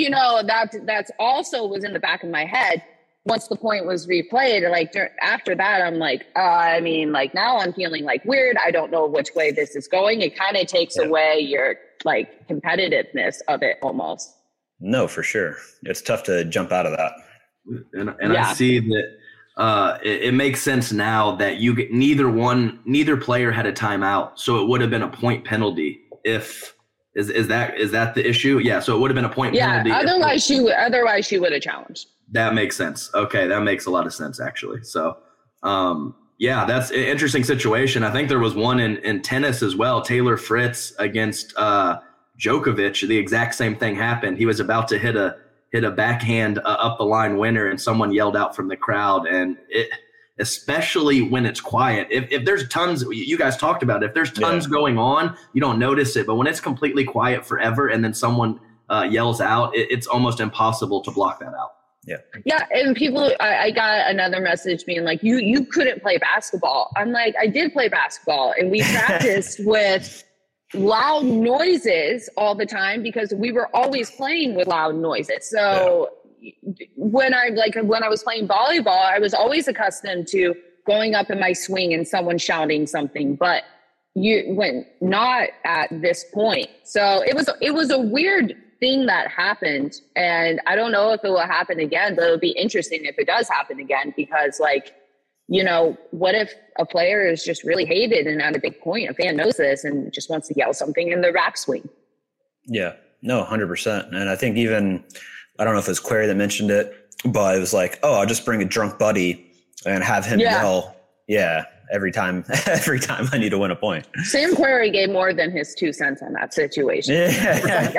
that's also was in the back of my head. Once the point was replayed, like after that, I'm like, I mean, like now I'm feeling like weird. I don't know which way this is going. It kind of takes away your like competitiveness of it almost. No, for sure. It's tough to jump out of that. And I see that it makes sense now that neither player had a timeout, so it would have been a point penalty. If is that the issue? Yeah, so it would have been a point penalty. Otherwise she would have challenged. That makes sense. Okay, that makes a lot of sense actually. So, yeah, that's an interesting situation. I think there was one in tennis as well. Taylor Fritz against Djokovic. The exact same thing happened. He was about to hit a backhand up the line winner, and someone yelled out from the crowd. And especially when it's quiet, if there's tons, you guys talked about it, if there's tons going on, you don't notice it. But when it's completely quiet forever and then someone yells out, it's almost impossible to block that out. Yeah. And people, I got another message being like, you couldn't play basketball. I'm like, I did play basketball, and we practiced with loud noises all the time because we were always playing with loud noises. So when I was playing volleyball, I was always accustomed to going up in my swing and someone shouting something, but you went not at this point. So it was a weird thing that happened, and I don't know if it will happen again, but it'll be interesting if it does happen again, because what if a player is just really hated and at a big point, a fan knows this and just wants to yell something in the rack swing? Yeah, no, 100%. And I think even, I don't know if it was Query that mentioned it, but it was like, oh, I'll just bring a drunk buddy and have him yell. Yeah. Every time I need to win a point. Sam Query gave more than his 2 cents on that situation. Yeah.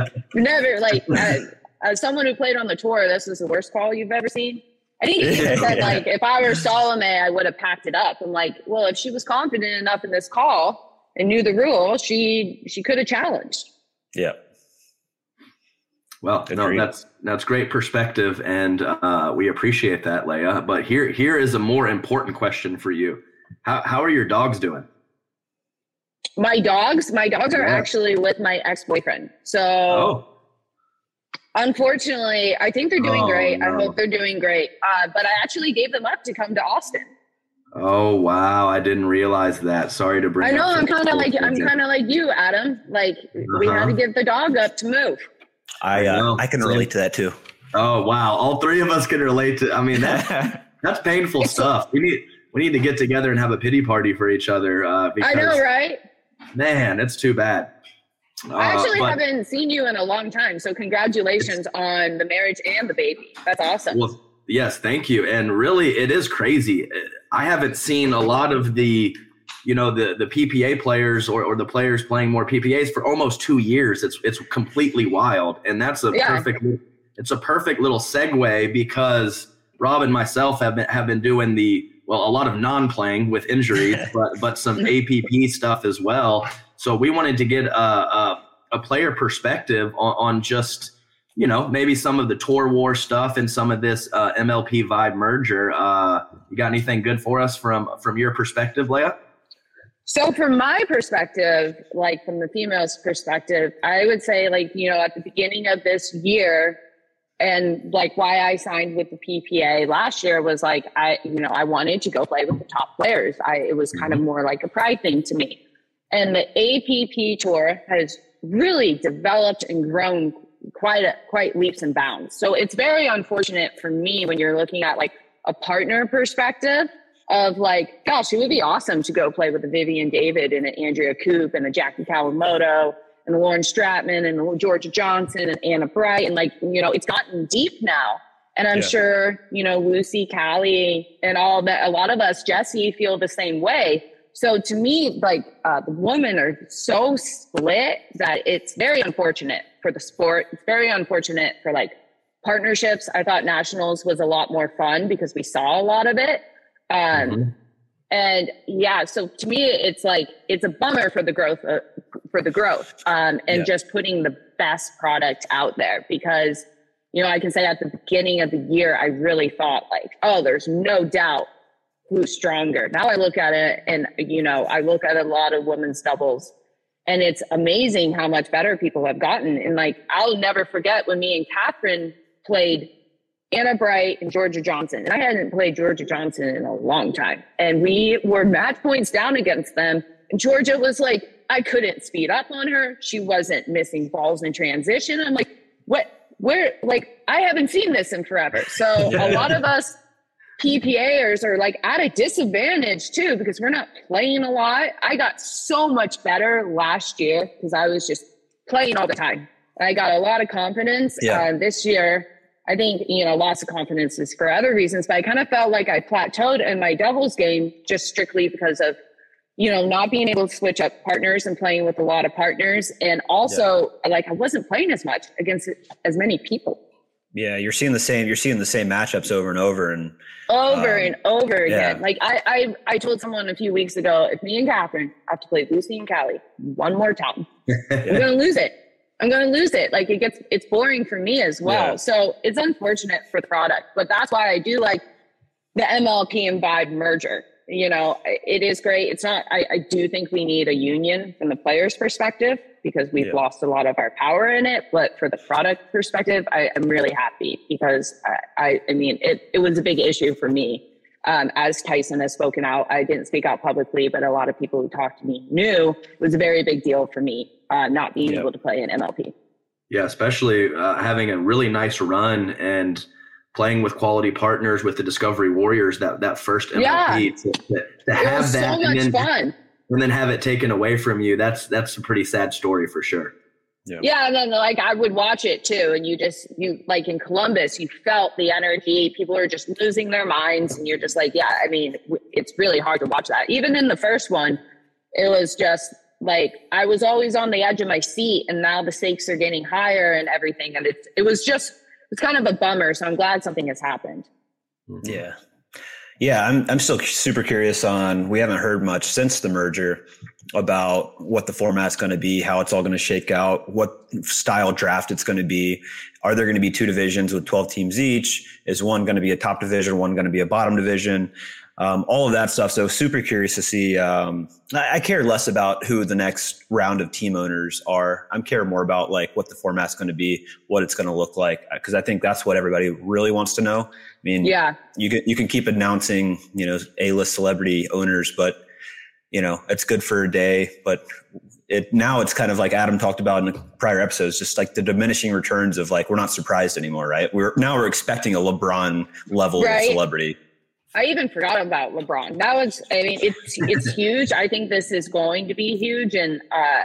As someone who played on the tour, this is the worst call you've ever seen. I think he said, if I were Salome, I would have packed it up. I'm like, well, if she was confident enough in this call and knew the rule, she could have challenged. Yeah. Well, that's great perspective, and we appreciate that, Leah. But here is a more important question for you. How are your dogs doing? My dogs are actually with my ex-boyfriend. So unfortunately, I think they're doing great. No. I hope they're doing great. But I actually gave them up to come to Austin. Oh, wow. I didn't realize that. Sorry to bring I know. I'm kind of like you, Adam. We had to give the dog up to move. I can relate to that too. Oh, wow. All three of us can relate to, that's painful stuff. We need to get together and have a pity party for each other. Because, I know, right? Man, it's too bad. I actually haven't seen you in a long time. So congratulations on the marriage and the baby. That's awesome. Well, yes, thank you. And really, it is crazy. I haven't seen a lot of the PPA players or the players playing more PPAs for almost 2 years. It's completely wild. And that's a perfect little segue, because Rob and myself have been doing a lot of non-playing with injuries, but some APP stuff as well. So we wanted to get a player perspective on just, maybe some of the Tour War stuff and some of this MLP Vibe merger. You got anything good for us from your perspective, Leah? So from my perspective, from the female's perspective, I would say at the beginning of this year, and why I signed with the PPA last year was I wanted to go play with the top players. It was kind of more like a pride thing to me. And the APP tour has really developed and grown quite leaps and bounds. So it's very unfortunate for me when you're looking at a partner perspective of gosh, it would be awesome to go play with a Vivian David and an Andrea Koop and a Jackie Kawamoto and Lauren Stratman and Georgia Johnson and Anna Bright. And it's gotten deep now. And I'm sure, Lucy, Callie, and all that, a lot of us, Jesse, feel the same way. So to me, the women are so split that it's very unfortunate for the sport. It's very unfortunate for partnerships. I thought nationals was a lot more fun because we saw a lot of it. And so to me, it's a bummer for the growth, and just putting the best product out there, because, I can say at the beginning of the year, I really thought there's no doubt who's stronger. Now I look at it and, I look at a lot of women's doubles, and it's amazing how much better people have gotten. And I'll never forget when me and Catherine played Anna Bright and Georgia Johnson. And I hadn't played Georgia Johnson in a long time. And we were match points down against them. And Georgia was I couldn't speed up on her. She wasn't missing balls in transition. I'm where, I haven't seen this in forever. So a lot of us PPAers are like at a disadvantage too, because we're not playing a lot. I got so much better last year because I was just playing all the time. I got a lot of confidence. This year, I think, lots of confidence is for other reasons, but I kind of felt like I plateaued in my doubles game just strictly because of, not being able to switch up partners and playing with a lot of partners. And also like I wasn't playing as much against as many people. Yeah. You're seeing the same matchups over and over and over again. Like I told someone a few weeks ago, if me and Catherine have to play Lucy and Callie one more time, I'm going to lose it. Like it's boring for me as well. Yeah. So it's unfortunate for the product, but that's why I do like the MLP and Vibe merger. It is great. It's not, I do think we need a union from the players' perspective because we've lost a lot of our power in it. But for the product perspective, I'm really happy because it was a big issue for me. As Tyson has spoken out, I didn't speak out publicly, but a lot of people who talked to me knew it was a very big deal for me, not being able to play an MLP. Yeah, especially having a really nice run and playing with quality partners with the Discovery Warriors, that first MLP to have that so much fun. And then have it taken away from you. That's a pretty sad story for sure. Yeah. And then like I would watch it too. And you like in Columbus, you felt the energy. People are just losing their minds. And you're just like, it's really hard to watch that. Even in the first one, it was just like, I was always on the edge of my seat and now the stakes are getting higher and everything. And it's kind of a bummer. So I'm glad something has happened. Yeah. Yeah. I'm still super curious we haven't heard much since the merger about what the format's going to be, how it's all going to shake out, what style draft it's going to be. Are there going to be 2 divisions with 12 teams each? Is one going to be a top division, one going to be a bottom division? All of that stuff. So super curious to see. I care less about who the next round of team owners are. I care more about like what the format's going to be, what it's going to look like, because I think that's what everybody really wants to know. I mean, you can keep announcing, A-list celebrity owners, but it's good for a day. But now it's kind of like Adam talked about in the prior episodes, just like the diminishing returns of like we're not surprised anymore, right? We're expecting a LeBron level of celebrity. I even forgot about LeBron. It's huge. I think this is going to be huge. And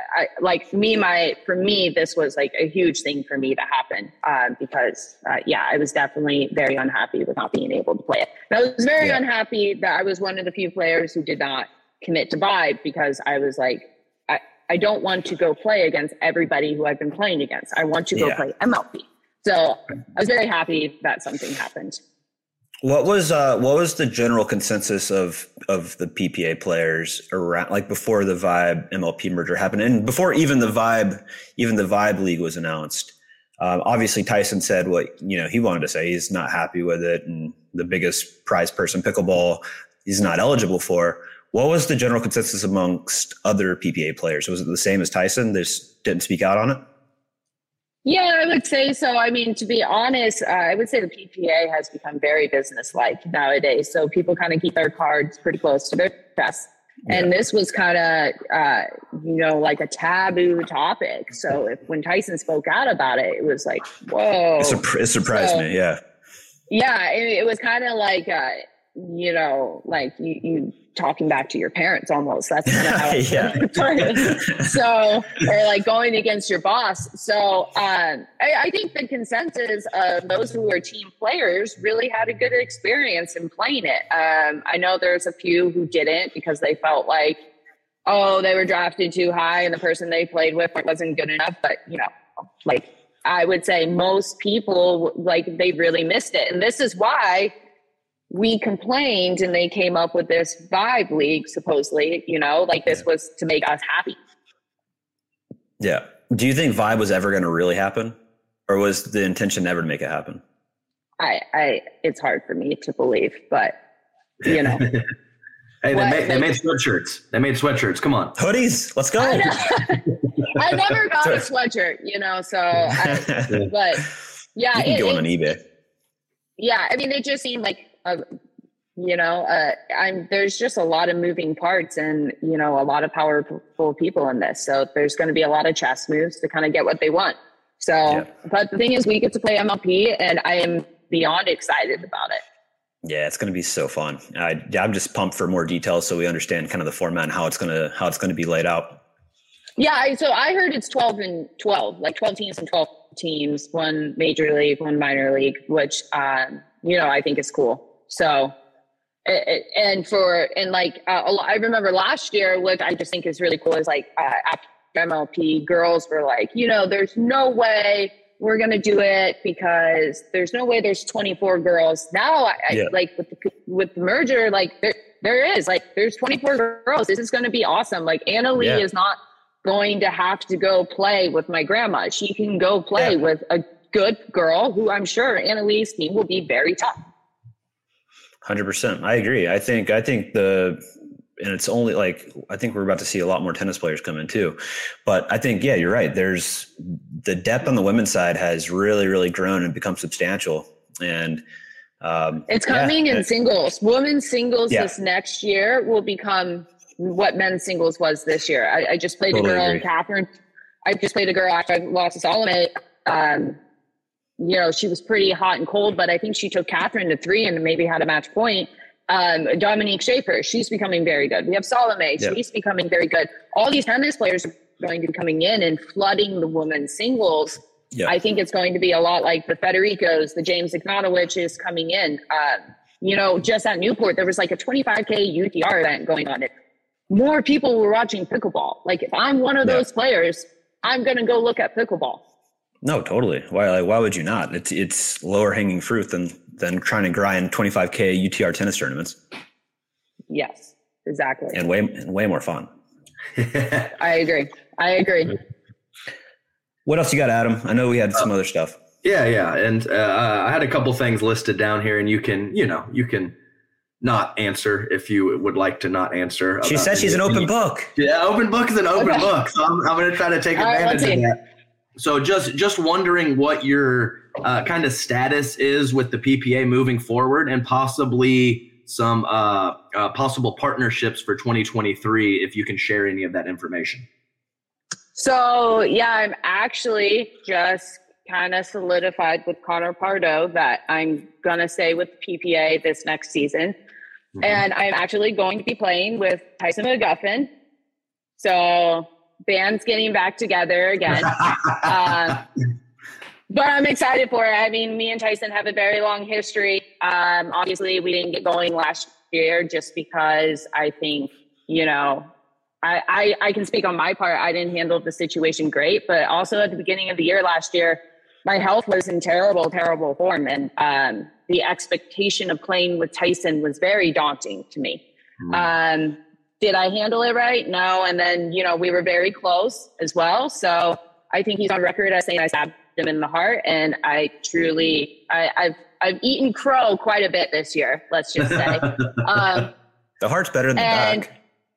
for me, this was like a huge thing for me to happen because I was definitely very unhappy with not being able to play it. And I was very unhappy that I was one of the few players who did not commit to Vibe because I was like, I don't want to go play against everybody who I've been playing against. I want to go play MLP. So I was very happy that something happened. What was the general consensus of the PPA players around, like before the Vibe MLP merger happened and before even the Vibe League was announced? Obviously Tyson said what, he wanted to say. He's not happy with it. And the biggest prize person, pickleball, he's not eligible for. What was the general consensus amongst other PPA players? Was it the same as Tyson? They just didn't speak out on it? Yeah, I would say so. I mean, to be honest, I would say the PPA has become very business-like nowadays. So people kind of keep their cards pretty close to their chest. And this was kind of, like a taboo topic. So when Tyson spoke out about it, it was like, whoa. It surprised me, yeah. Yeah, it was kind of like, like you talking back to your parents almost. That's kind of how it So, or like going against your boss. So I think the consensus of those who were team players really had a good experience in playing it. I know there's a few who didn't because they felt like, they were drafted too high and the person they played with wasn't good enough. But, like I would say most people, like they really missed it. And this is why we complained and they came up with this Vibe League, supposedly, this was to make us happy. Yeah. Do you think Vibe was ever going to really happen? Or was the intention never to make it happen? It's hard for me to believe, but, Hey, they made sweatshirts. They made sweatshirts. Come on. Hoodies. Let's go. I never got a sweatshirt, but yeah. You can go on eBay. Yeah. I mean, it just seemed like, there's just a lot of moving parts and, a lot of powerful people in this. So there's going to be a lot of chess moves to kind of get what they want. So, But the thing is we get to play MLP and I am beyond excited about it. Yeah, it's going to be so fun. I'm just pumped for more details so we understand kind of the format and how it's going to be laid out. Yeah, so I heard it's 12 and 12, like 12 teams and 12 teams, one major league, one minor league, which I think is cool. So, I remember last year, what I just think is really cool is like after MLP, girls were like, there's no way we're going to do it because there's no way there's 24 girls. Now, like with the merger, like there is, like there's 24 girls. This is going to be awesome. Like Anna Leigh is not going to have to go play with my grandma. She can go play with a good girl who I'm sure Anna Leigh's team will be very tough. 100%. I agree. I think and it's only like, I think we're about to see a lot more tennis players come in too. But I think, you're right. There's the depth on the women's side has really, really grown and become substantial. And it's coming in singles. Women's singles this next year will become what men's singles was this year. I just played a girl in Catherine. I just played a girl after I lost to Salome. She was pretty hot and cold, but I think she took Catherine to 3 and maybe had a match point. Dominique Schaefer, she's becoming very good. We have Salome, she's becoming very good. All these tennis players are going to be coming in and flooding the women's singles. I think it's going to be a lot like the Federicos, the James Ignatowicz is coming in. Just at Newport, there was like a 25K UTR event going on. More people were watching pickleball. Like if I'm one of those players, I'm going to go look at pickleball. No, totally. Why would you not? It's lower hanging fruit than trying to grind 25K UTR tennis tournaments. Yes, exactly. And way more fun. I agree. What else you got, Adam? I know we had some other stuff. Yeah. And I had a couple things listed down here, and you can not answer if you would like to not answer. She said she's an open book. Yeah, open book is an open book. So I'm going to try to take advantage of that. So just wondering what your kind of status is with the PPA moving forward, and possibly some possible partnerships for 2023, if you can share any of that information. So, I'm actually just kind of solidified with Connor Pardo that I'm going to stay with PPA this next season. Mm-hmm. And I'm actually going to be playing with Tyson McGuffin. So band's getting back together again. But I'm excited for it. I mean, me and Tyson have a very long history. Obviously, we didn't get going last year just because I think, I can speak on my part. I didn't handle the situation great, but also at the beginning of the year last year, my health was in terrible, terrible form. And the expectation of playing with Tyson was very daunting to me. Mm. Did I handle it right? No. And then, we were very close as well. So I think he's on record as saying I stabbed him in the heart. And I truly, I've eaten crow quite a bit this year, let's just say. The heart's better than the back.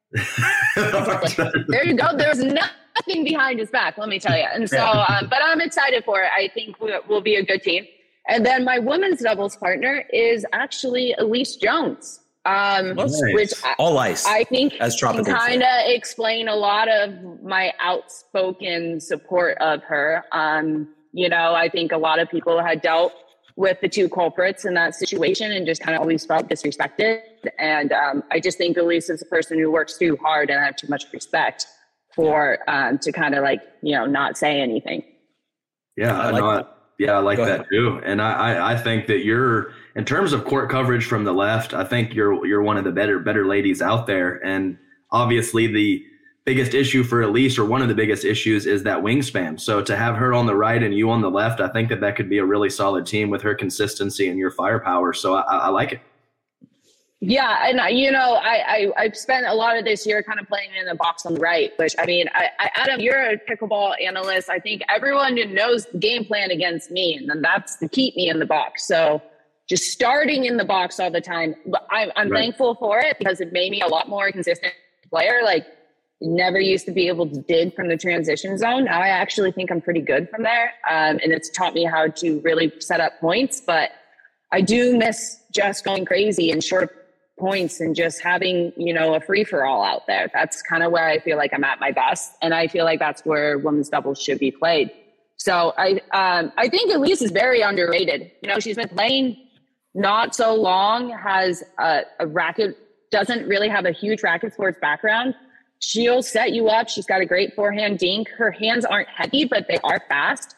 There you go. There's nothing behind his back, let me tell you. And so, but I'm excited for it. I think we'll be a good team. And then my women's doubles partner is actually Elise Jones. Which all ice. I think as can kind of explain a lot of my outspoken support of her. I think a lot of people had dealt with the two culprits in that situation and just kind of always felt disrespected. And I just think Elise is a person who works too hard, and I have too much respect for to kind of not say anything. Yeah, I like that too. And I think that you're, in terms of court coverage from the left, I think you're one of the better ladies out there. And obviously the biggest issue for Elise, or one of the biggest issues, is that wingspan. So to have her on the right and you on the left, I think that could be a really solid team with her consistency and your firepower. So I like it. Yeah. And I've spent a lot of this year kind of playing in the box on the right, which Adam, you're a pickleball analyst. I think everyone knows the game plan against me, and then that's to keep me in the box. So just starting in the box all the time, but I'm thankful for it because it made me a lot more consistent player. Like, never used to be able to dig from the transition zone. Now I actually think I'm pretty good from there. And it's taught me how to really set up points, but I do miss just going crazy and short points and just having, a free for all out there. That's kind of where I feel like I'm at my best. And I feel like that's where women's doubles should be played. So I think Elise is very underrated. She's been playing not so long has a racket, doesn't really have a huge racket sports background. She'll set you up. She's got a great forehand dink. Her hands aren't heavy, but they are fast.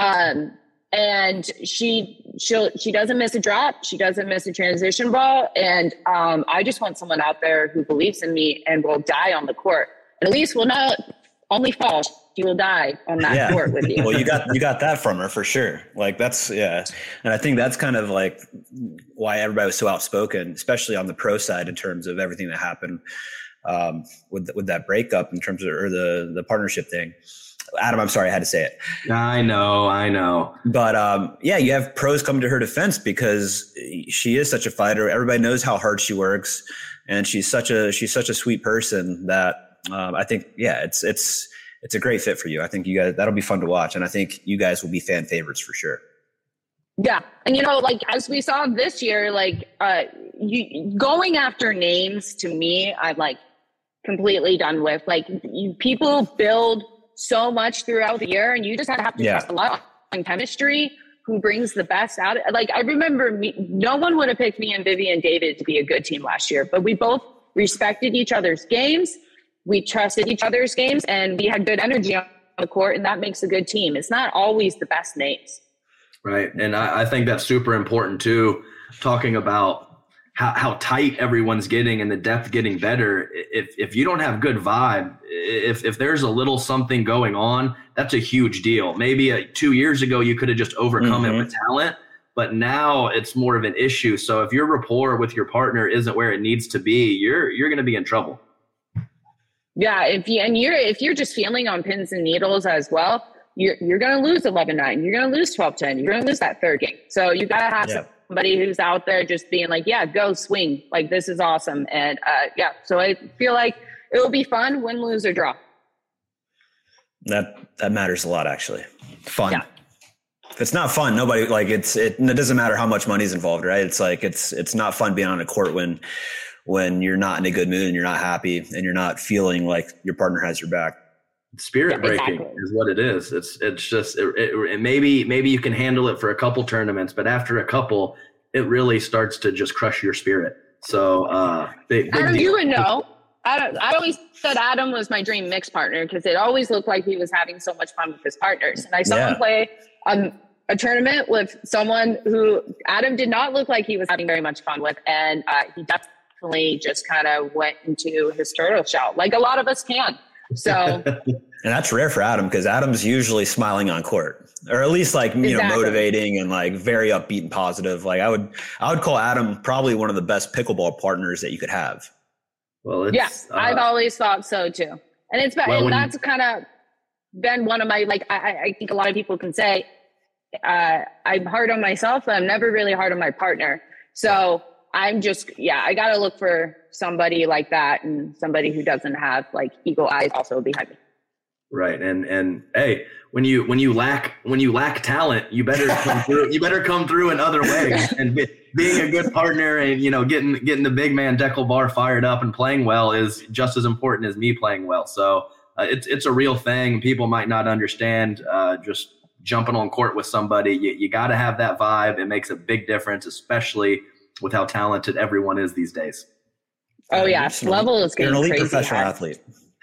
And she doesn't miss a drop. She doesn't miss a transition ball. And I just want someone out there who believes in me and will die on the court. And Elise will not only fall, she will die on that court with you. Well, you got that from her for sure. Like that's, yeah. And I think that's kind of like why everybody was so outspoken, especially on the pro side in terms of everything that happened with that breakup in terms of, or the partnership thing. Adam, I'm sorry, I had to say it. I know. But you have pros coming to her defense because she is such a fighter. Everybody knows how hard she works, and she's such a sweet person that I think it's a great fit for you. I think you guys, that'll be fun to watch, and I think you guys will be fan favorites for sure. Yeah, and like as we saw this year, like you going after names, to me, I'm like completely done with. Like people build so much throughout the year, and you just have to trust a lot on chemistry, who brings the best out. Like I remember no one would have picked me and Vivian David to be a good team last year, but we both respected each other's games. We trusted each other's games, and we had good energy on the court, and that makes a good team. It's not always the best names. Right. And I think that's super important too, talking about how tight everyone's getting and the depth getting better. If you don't have good vibe, if there's a little something going on, that's a huge deal. Maybe 2 years ago, you could have just overcome it with talent, but now it's more of an issue. So if your rapport with your partner isn't where it needs to be, you're going to be in trouble. Yeah. If you're just feeling on pins and needles as well, you're going to lose 11-9. You're going to lose 12-10. You're going to lose that third game. So you got to have somebody who's out there just being like, yeah, go swing. Like, this is awesome. And so I feel like it will be fun, win, lose, or draw. That matters a lot, actually. Fun. Yeah. If it's not fun, nobody it doesn't matter how much money's involved, right? It's like, it's not fun being on a court when you're not in a good mood and you're not happy and you're not feeling like your partner has your back. Spirit breaking is what it is. It's just maybe you can handle it for a couple tournaments, but after a couple, it really starts to just crush your spirit. So big Adam, you would know. I always said Adam was my dream mix partner because it always looked like he was having so much fun with his partners. And I saw him play a tournament with someone who Adam did not look like he was having very much fun with, and he definitely just kind of went into his turtle shell, like a lot of us can. So, and that's rare for Adam because Adam's usually smiling on court, or at least motivating and like very upbeat and positive. Like I would call Adam probably one of the best pickleball partners that you could have. Well, I've always thought so too, and it's and that's kind of been one of my I think a lot of people can say I'm hard on myself, but I'm never really hard on my partner. So I'm just, I got to look for somebody like that, and somebody who doesn't have like eagle eyes also behind me. Right. And hey, when you lack talent, you better come through. You better come through in other ways. And being a good partner and getting the big man Dekel Bar fired up and playing well is just as important as me playing well. So it's a real thing. People might not understand. Just jumping on court with somebody, you got to have that vibe. It makes a big difference, especially with how talented everyone is these days. Oh yeah, level is getting crazy. You're an elite professional athlete.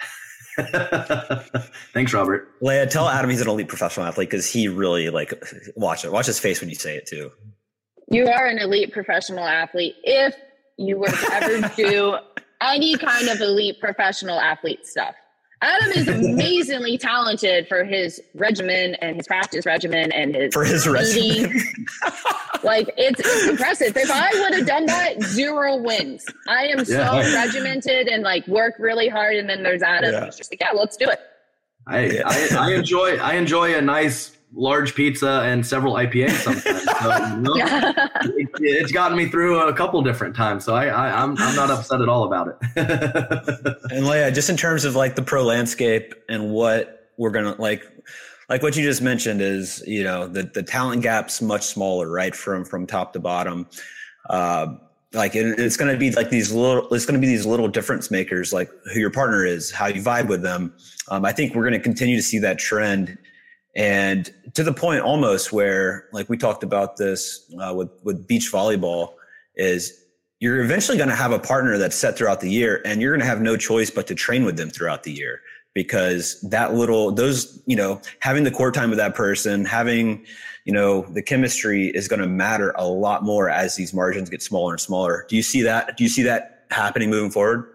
Thanks, Robert. Leah, tell Adam he's an elite professional athlete because he really watch his face when you say it too. You are an elite professional athlete if you were to ever do any kind of elite professional athlete stuff. Adam is amazingly talented for his regimen and his practice regimen and his regimen. It's impressive. If I would have done that, 0 wins. I am so regimented and work really hard. And then there's Adam. He's just let's do it. I enjoy a nice large pizza and several IPAs sometimes. So, it's gotten me through a couple different times. So I'm not upset at all about it. And Leah, just in terms of the pro landscape and what we're going to like what you just mentioned is, the talent gap's much smaller, right? From top to bottom. It's going to be these little difference makers, like who your partner is, how you vibe with them. I think we're going to continue to see that trend And to the point almost where, like we talked about this with beach volleyball, is you're eventually going to have a partner that's set throughout the year, and you're going to have no choice but to train with them throughout the year, because having the court time with that person, having, the chemistry is going to matter a lot more as these margins get smaller and smaller. Do you see that? Do you see that happening moving forward?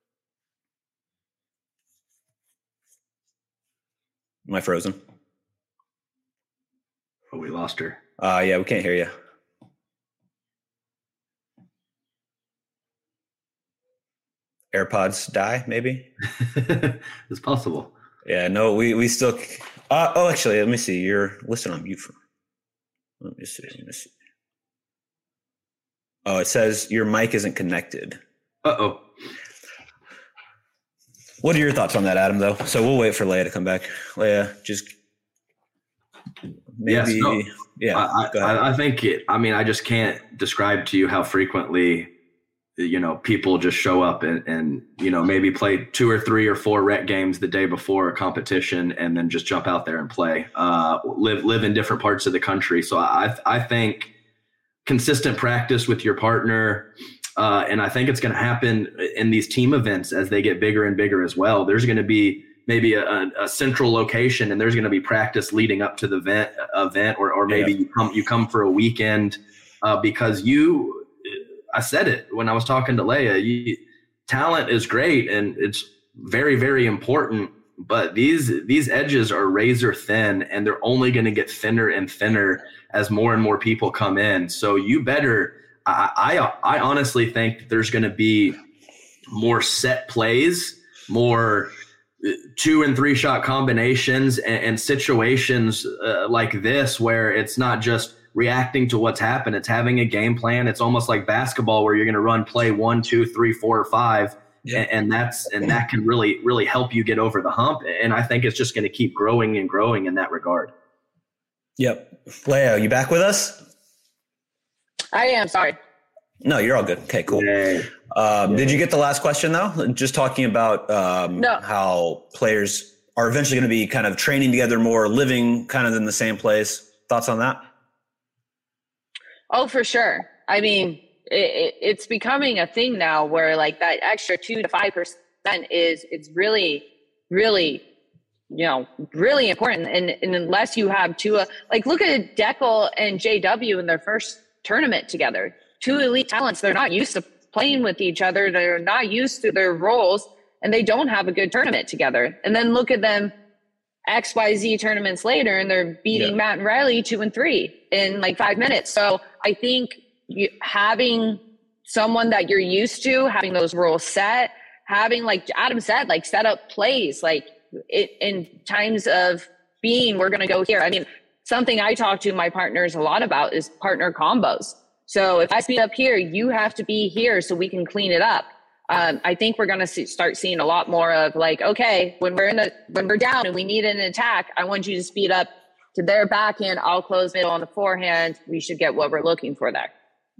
Am I frozen? Oh, we lost her. Yeah, we can't hear you. AirPods die, maybe? It's possible. Yeah, no, we still. Actually, let me see. You're listed on mute. Let me see. Oh, it says your mic isn't connected. Uh-oh. What are your thoughts on that, Adam, though? So we'll wait for Leah to come back. Leah, just maybe. Yes, no. Yeah. I think I just can't describe to you how frequently, people just show up and maybe play 2 or 3 or 4 rec games the day before a competition and then just jump out there and play, live in different parts of the country. So I think consistent practice with your partner, and I think it's going to happen in these team events as they get bigger and bigger as well. There's going to be maybe a central location, and there's going to be practice leading up to the event, or maybe you come for a weekend because I said it when I was talking to Leah, talent is great and it's very, very important, but these edges are razor thin, and they're only going to get thinner and thinner as more and more people come in. So you better, I honestly think there's going to be more set plays, more 2 and 3 shot combinations and situations like this, where it's not just reacting to what's happened. It's having a game plan. It's almost like basketball where you're going to run play 1, 2, 3, 4, 5. Yeah. And that can really, really help you get over the hump. And I think it's just going to keep growing and growing in that regard. Yep. Leah, you back with us? I am. Sorry. No, you're all good. Okay, cool. Yay. Did you get the last question though? Just talking about no. How players are eventually going to be kind of training together more, living kind of in the same place. Thoughts on that? Oh, for sure. I mean, it's becoming a thing now where like that extra 2 to 5% it's really, really, really important. And unless you have 2, like look at Deckel and JW in their first tournament together, 2 elite talents. They're not used to playing with each other. They're not used to their roles, and they don't have a good tournament together. And then look at them XYZ tournaments later, and they're beating Matt and Riley 2 and 3 in like 5 minutes. So I think having someone that you're used to, having those rules set, having, like Adam said, like set up plays, like in times of being, we're going to go here. I mean, something I talk to my partners a lot about is partner combos. So if I speed up here, you have to be here so we can clean it up. I think we're going to start seeing a lot more of like, okay, when we're down and we need an attack, I want you to speed up to their backhand. I'll close middle on the forehand. We should get what we're looking for there.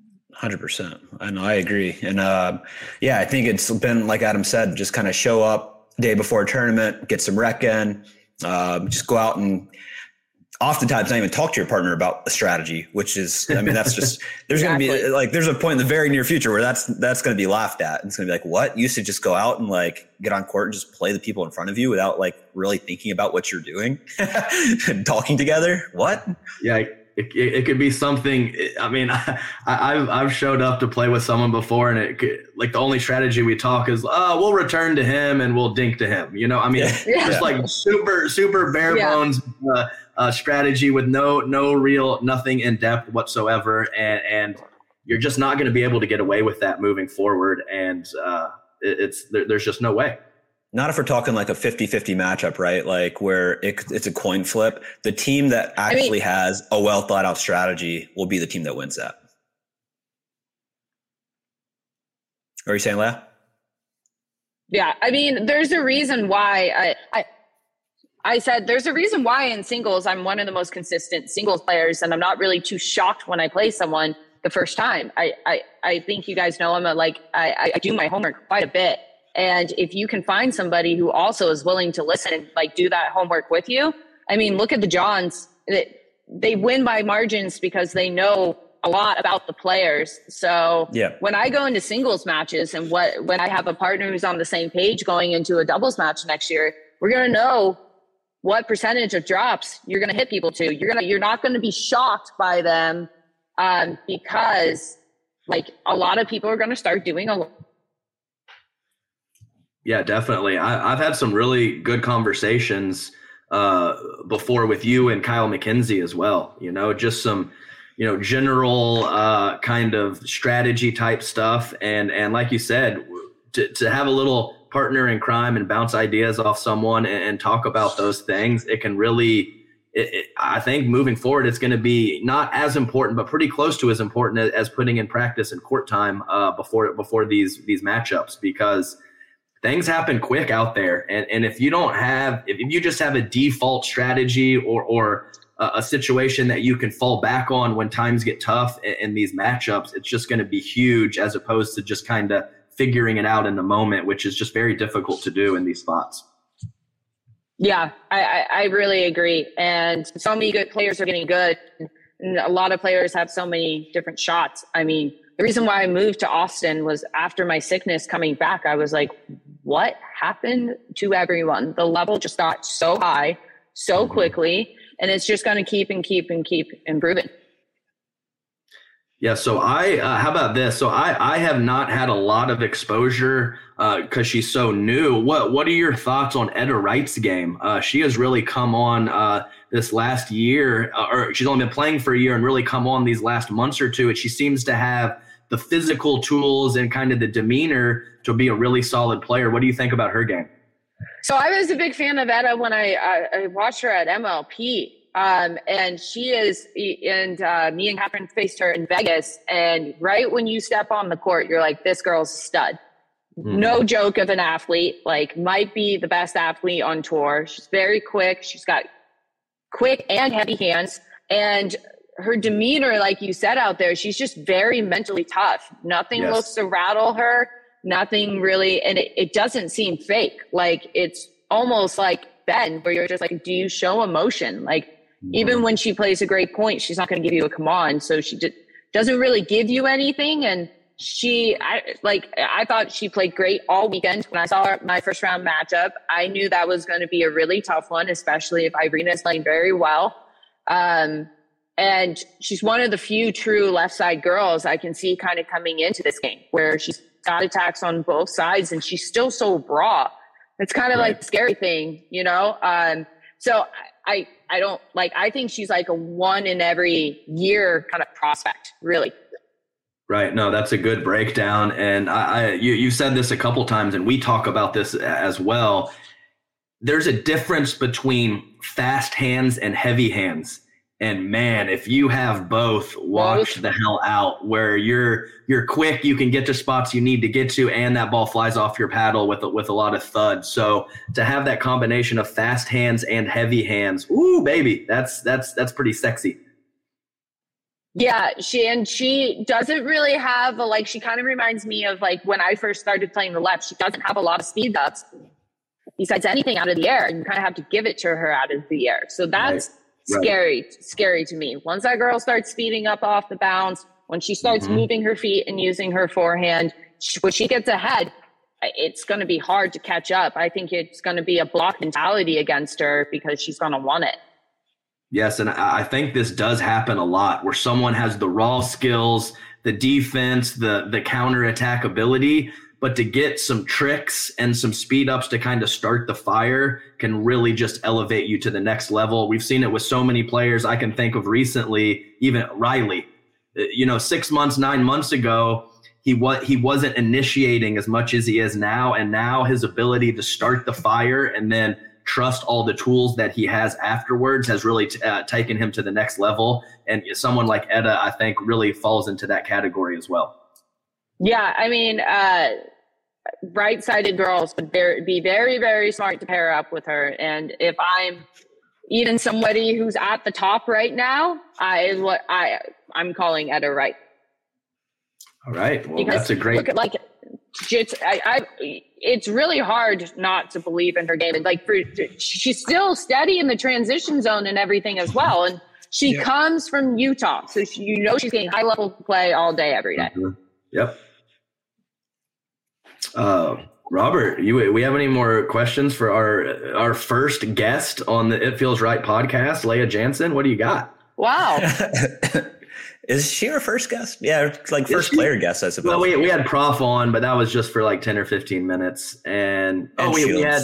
100%. I know. I agree. And I think it's been, like Adam said, just kind of show up day before a tournament, get some rec in, just go out and oftentimes not even talk to your partner about a strategy, which is, I mean, that's just, there's going to be like, there's a point in the very near future where that's going to be laughed at. And it's going to be like, what? You used to just go out and like get on court and just play the people in front of you without like really thinking about what you're doing and talking together. What? Yeah. It could be something. I mean, I've showed up to play with someone before, and like the only strategy we talk is, we'll return to him and we'll dink to him. I mean, just like super bare bones strategy with nothing in depth whatsoever, and you're just not going to be able to get away with that moving forward. And there's just no way. Not if we're talking like a 50-50 matchup, right? Like where it's a coin flip. The team that actually has a well thought out strategy will be the team that wins that. Are you saying, Leah? Yeah. I mean, there's a reason why I said there's a reason why in singles, I'm one of the most consistent singles players, and I'm not really too shocked when I play someone the first time. I think you guys know I do my homework quite a bit. And if you can find somebody who also is willing to listen and like do that homework with you, I mean, look at the Johns. They win by margins because they know a lot about the players. So when I go into singles matches and when I have a partner who's on the same page going into a doubles match next year, we're going to know what percentage of drops you're going to hit people to. You're not going to be shocked by them because like a lot of people are going to start doing a lot. Yeah, definitely. I've had some really good conversations before with you and Kyle McKenzie as well. Just some, general kind of strategy type stuff. And like you said, to have a little partner in crime and bounce ideas off someone and talk about those things, it can really, I think moving forward, it's going to be not as important, but pretty close to as important as putting in practice and court time before these matchups, because things happen quick out there. And if you just have a default strategy or a situation that you can fall back on when times get tough in these matchups, it's just going to be huge as opposed to just kind of figuring it out in the moment, which is just very difficult to do in these spots. Yeah, I really agree. And so many good players are getting good. And a lot of players have so many different shots. I mean, the reason why I moved to Austin was after my sickness coming back, I was like, what happened to everyone? The level just got so high so quickly, and it's just going to keep improving. Yeah. So how about this? So I have not had a lot of exposure because she's so new. What are your thoughts on Etta Wright's game? She has really come on this last year, or she's only been playing for a year and really come on these last months or two. And she seems to have the physical tools and kind of the demeanor to be a really solid player. What do you think about her game? So I was a big fan of Etta when I watched her at MLP. And she is, and me and Catherine faced her in Vegas. And right when you step on the court, you're like, this girl's a stud. No joke of an athlete, like might be the best athlete on tour. She's very quick. She's got quick and heavy hands. And her demeanor, like you said out there, she's just very mentally tough. Nothing looks to rattle her. Nothing really. And it doesn't seem fake. Like it's almost like Ben, where you're just like, do you show emotion? Like, even when she plays a great point, she's not going to give you a come on. So she doesn't really give you anything. And I thought she played great all weekend. When I saw her my first round matchup, I knew that was going to be a really tough one, especially if Irina's playing very well. And she's one of the few true left side girls I can see kind of coming into this game, where she's got attacks on both sides and she's still so raw. It's kind of like the scary thing, So I don't I think she's like a one in every year kind of prospect, really. Right. No, that's a good breakdown. And you said this a couple times, and we talk about this as well. There's a difference between fast hands and heavy hands. And man, if you have both, watch the hell out. Where you're quick, you can get to spots you need to get to, and that ball flies off your paddle with a lot of thud. So to have that combination of fast hands and heavy hands, ooh, baby, that's pretty sexy. Yeah, she doesn't really have she kind of reminds me of like when I first started playing the left. She doesn't have a lot of speed ups besides anything out of the air, and you kind of have to give it to her out of the air. So that's scary to me. Once that girl starts speeding up off the bounce, when she starts moving her feet and using her forehand, when she gets ahead, it's going to be hard to catch up. I think it's going to be a block mentality against her because she's going to want it. Yes, and I think this does happen a lot, where someone has the raw skills, the defense, the counterattack ability, but to get some tricks and some speed ups to kind of start the fire can really just elevate you to the next level. We've seen it with so many players. I can think of recently, even Riley, 6 months, 9 months ago, he wasn't initiating as much as he is now. And now his ability to start the fire and then trust all the tools that he has afterwards has really taken him to the next level. And someone like Etta, I think, really falls into that category as well. Yeah, I mean, right-sided girls would be very, very smart to pair up with her. And if I'm even somebody who's at the top right now, I'm calling Etta Wright. All right. Well, because that's a great. Look at, just, it's really hard not to believe in her game. And like, she's still steady in the transition zone and everything as well. And she comes from Utah. So she's getting high level play all day, every day. Mm-hmm. Yep. Robert, we have any more questions for our first guest on the It Feels Right podcast, Lea Jansen? What do you got? Wow. Is she our first guest? Yeah, like first player guest, I suppose. Well, we had Prof on, but that was just for like 10 or 15 minutes. And we had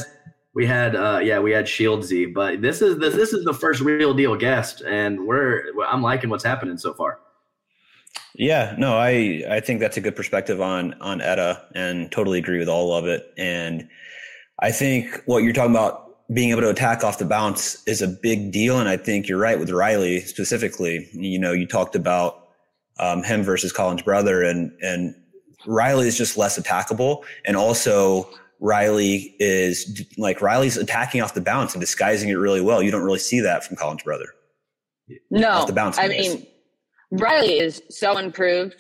Shieldsy, but this is the first real deal guest, and I'm liking what's happening so far. Yeah, no, I think that's a good perspective on Etta, and totally agree with all of it. And I think what you're talking about, being able to attack off the bounce, is a big deal. And I think you're right with Riley specifically. You talked about him versus Colin's brother, and Riley is just less attackable. And also Riley's attacking off the bounce and disguising it really well. You don't really see that from Colin's brother. No, off the bounce. I mean, Riley is so improved,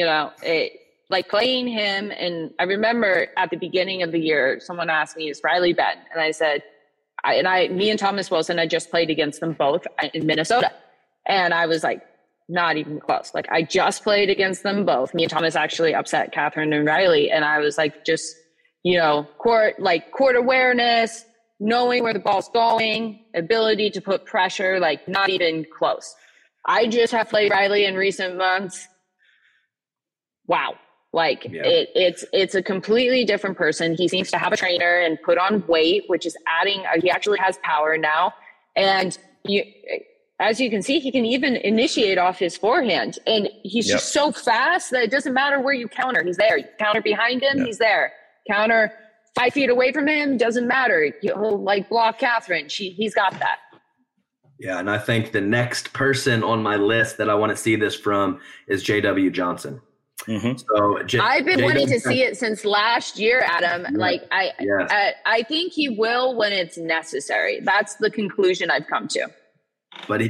like playing him. And I remember at the beginning of the year, someone asked me, is Riley Ben? And I said, me and Thomas Wilson had just played against them both in Minnesota. And I was like, not even close. Like, I just played against them both. Me and Thomas actually upset Catherine and Riley. And I was like, just, court awareness, knowing where the ball's going, ability to put pressure, like not even close. I just have played Riley in recent months. Wow. Like it's a completely different person. He seems to have a trainer and put on weight, which is adding, he actually has power now. And as you can see, he can even initiate off his forehand, and he's just so fast that it doesn't matter where you counter. He's there. You counter behind him. He's there. Counter 5 feet away from him. Doesn't matter. He'll block Catherine. He's got that. Yeah, and I think the next person on my list that I want to see this from is J.W. Johnson. Mm-hmm. So I've been wanting to see it since last year, Adam. I think he will when it's necessary. That's the conclusion I've come to. But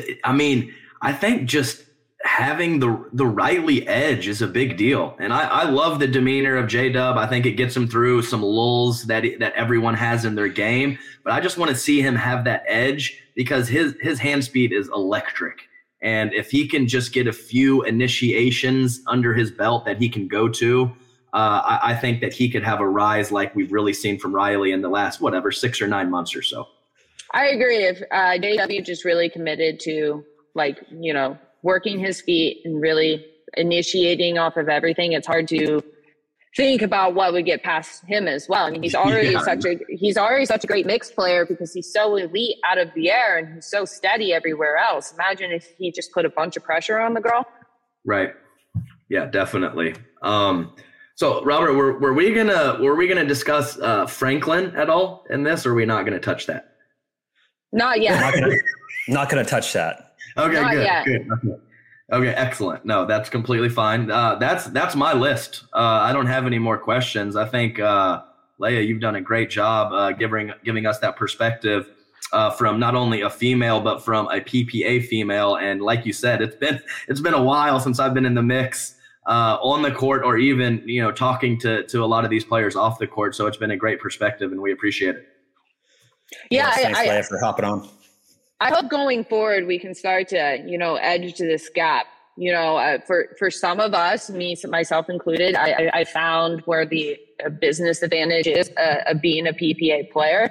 I think just having the Riley edge is a big deal. And I love the demeanor of J-Dub. I think it gets him through some lulls that everyone has in their game. But I just want to see him have that edge, because his hand speed is electric. And if he can just get a few initiations under his belt that he can go to, I think that he could have a rise like we've really seen from Riley in the last, 6 or 9 months or so. I agree. If JW just really committed to working his feet and really initiating off of everything, it's hard to think about what would get past him as well. I mean, he's already such a great mixed player because he's so elite out of the air and he's so steady everywhere else. Imagine if he just put a bunch of pressure on the girl. Right. Yeah, definitely. So Robert, were we gonna discuss Franklin at all in this, or are we not gonna touch that? Not yet. Not gonna touch that. Okay, good. Okay, excellent. No, that's completely fine. That's my list. I don't have any more questions. I think Lea, you've done a great job giving us that perspective from not only a female but from a PPA female. And like you said, it's been a while since I've been in the mix on the court, or even talking to a lot of these players off the court. So it's been a great perspective, and we appreciate it. Yeah, thanks, Lea, for hopping on. I hope going forward we can start to, edge to this gap. For some of us, myself included, I found where the business advantage is being a PPA player.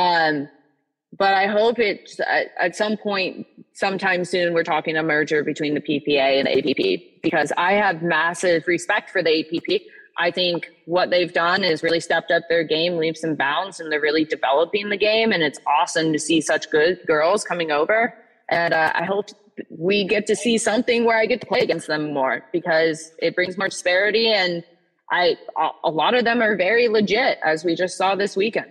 But I hope it's at some point, sometime soon, we're talking a merger between the PPA and the APP, because I have massive respect for the APP. I think what they've done is really stepped up their game, leaps and bounds, and they're really developing the game. And it's awesome to see such good girls coming over. And I hope we get to see something where I get to play against them more, because it brings more disparity. And a lot of them are very legit, as we just saw this weekend.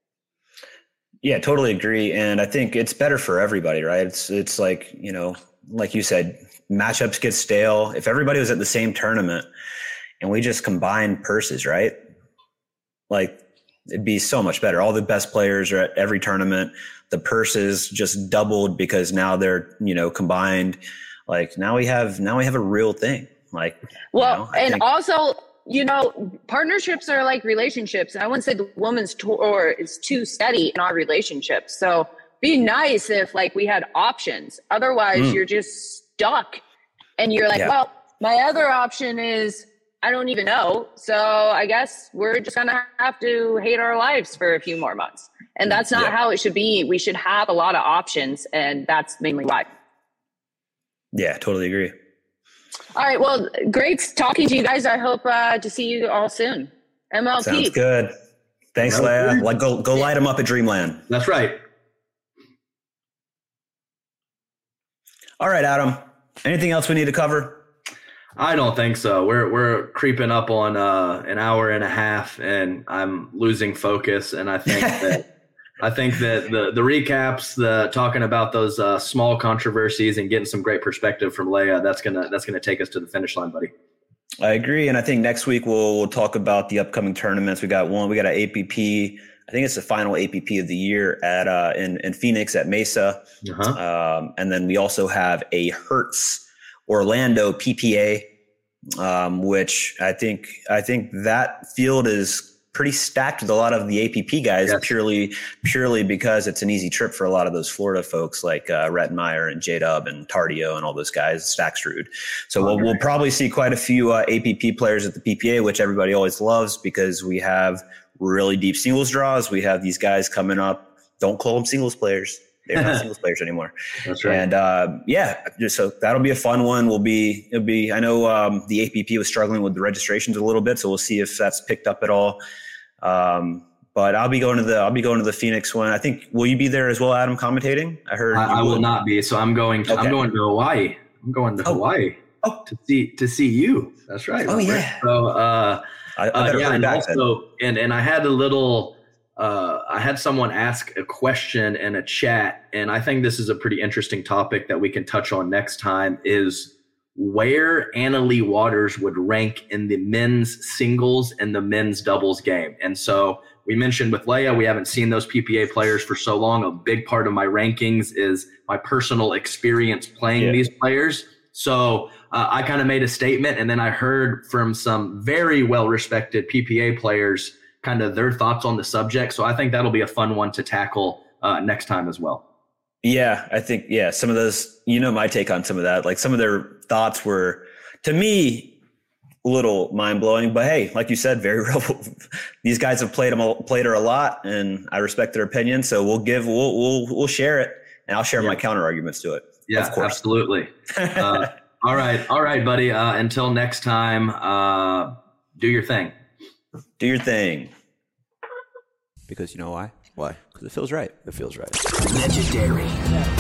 Yeah, totally agree. And I think it's better for everybody, right? It's like, like you said, matchups get stale. If everybody was at the same tournament and we just combine purses, right? Like, it'd be so much better. All the best players are at every tournament. The purses just doubled because now they're, combined. Like, now we have a real thing. Like, well, and also partnerships are like relationships. And I wouldn't say the women's tour is too steady in our relationships. So be nice if like we had options. Otherwise you're just stuck and you're like, well, my other option is I don't even know. So I guess we're just going to have to hate our lives for a few more months. And that's not how it should be. We should have a lot of options. And that's mainly why. Yeah, totally agree. All right. Well, great talking to you guys. I hope to see you all soon. MLP. Sounds good. Thanks, Leia. Like, go light them up at Dreamland. That's right. All right, Adam. Anything else we need to cover? I don't think so. We're creeping up on an hour and a half, and I'm losing focus. And I think that the recaps, the talking about those small controversies, and getting some great perspective from Leia, that's gonna take us to the finish line, buddy. I agree, and I think next week we'll talk about the upcoming tournaments. We got an APP. I think it's the final APP of the year at in Phoenix at Mesa, and then we also have a Hertz Orlando PPA, which I think that field is pretty stacked with a lot of the APP guys, purely because it's an easy trip for a lot of those Florida folks like Rettenmeyer and J-Dub and Tardio and all those guys, Stacksrud. So we'll probably see quite a few APP players at the PPA, which everybody always loves because we have really deep singles draws. We have these guys coming up. Don't call them singles players. They're not singles players anymore. That's right. And so that'll be a fun one. It'll be. I know the APP was struggling with the registrations a little bit, so we'll see if that's picked up at all. But I'll be going to the Phoenix one. I think, will you be there as well, Adam, commentating? I heard I will not be. So I'm going to Hawaii. I'm going to Hawaii to see you. That's right. Oh, yeah. So and also, and I had a little. I had someone ask a question in a chat, and I think this is a pretty interesting topic that we can touch on next time, is where Anna Leigh Waters would rank in the men's singles and the men's doubles game. And so we mentioned with Leia, we haven't seen those PPA players for so long. A big part of my rankings is my personal experience playing these players. So I kind of made a statement, and then I heard from some very well-respected PPA players kind of their thoughts on the subject. So I think that'll be a fun one to tackle next time as well. Yeah, I think, some of those, my take on some of that, like some of their thoughts were, to me, a little mind blowing, but hey, like you said, very real. These guys have played her a lot, and I respect their opinion. So we'll share it, and I'll share my counter arguments to it. Yeah, of course. Absolutely. All right, buddy. Until next time, do your thing. Do your thing. Because you know why? Why? Because it feels right. It feels right. Legendary.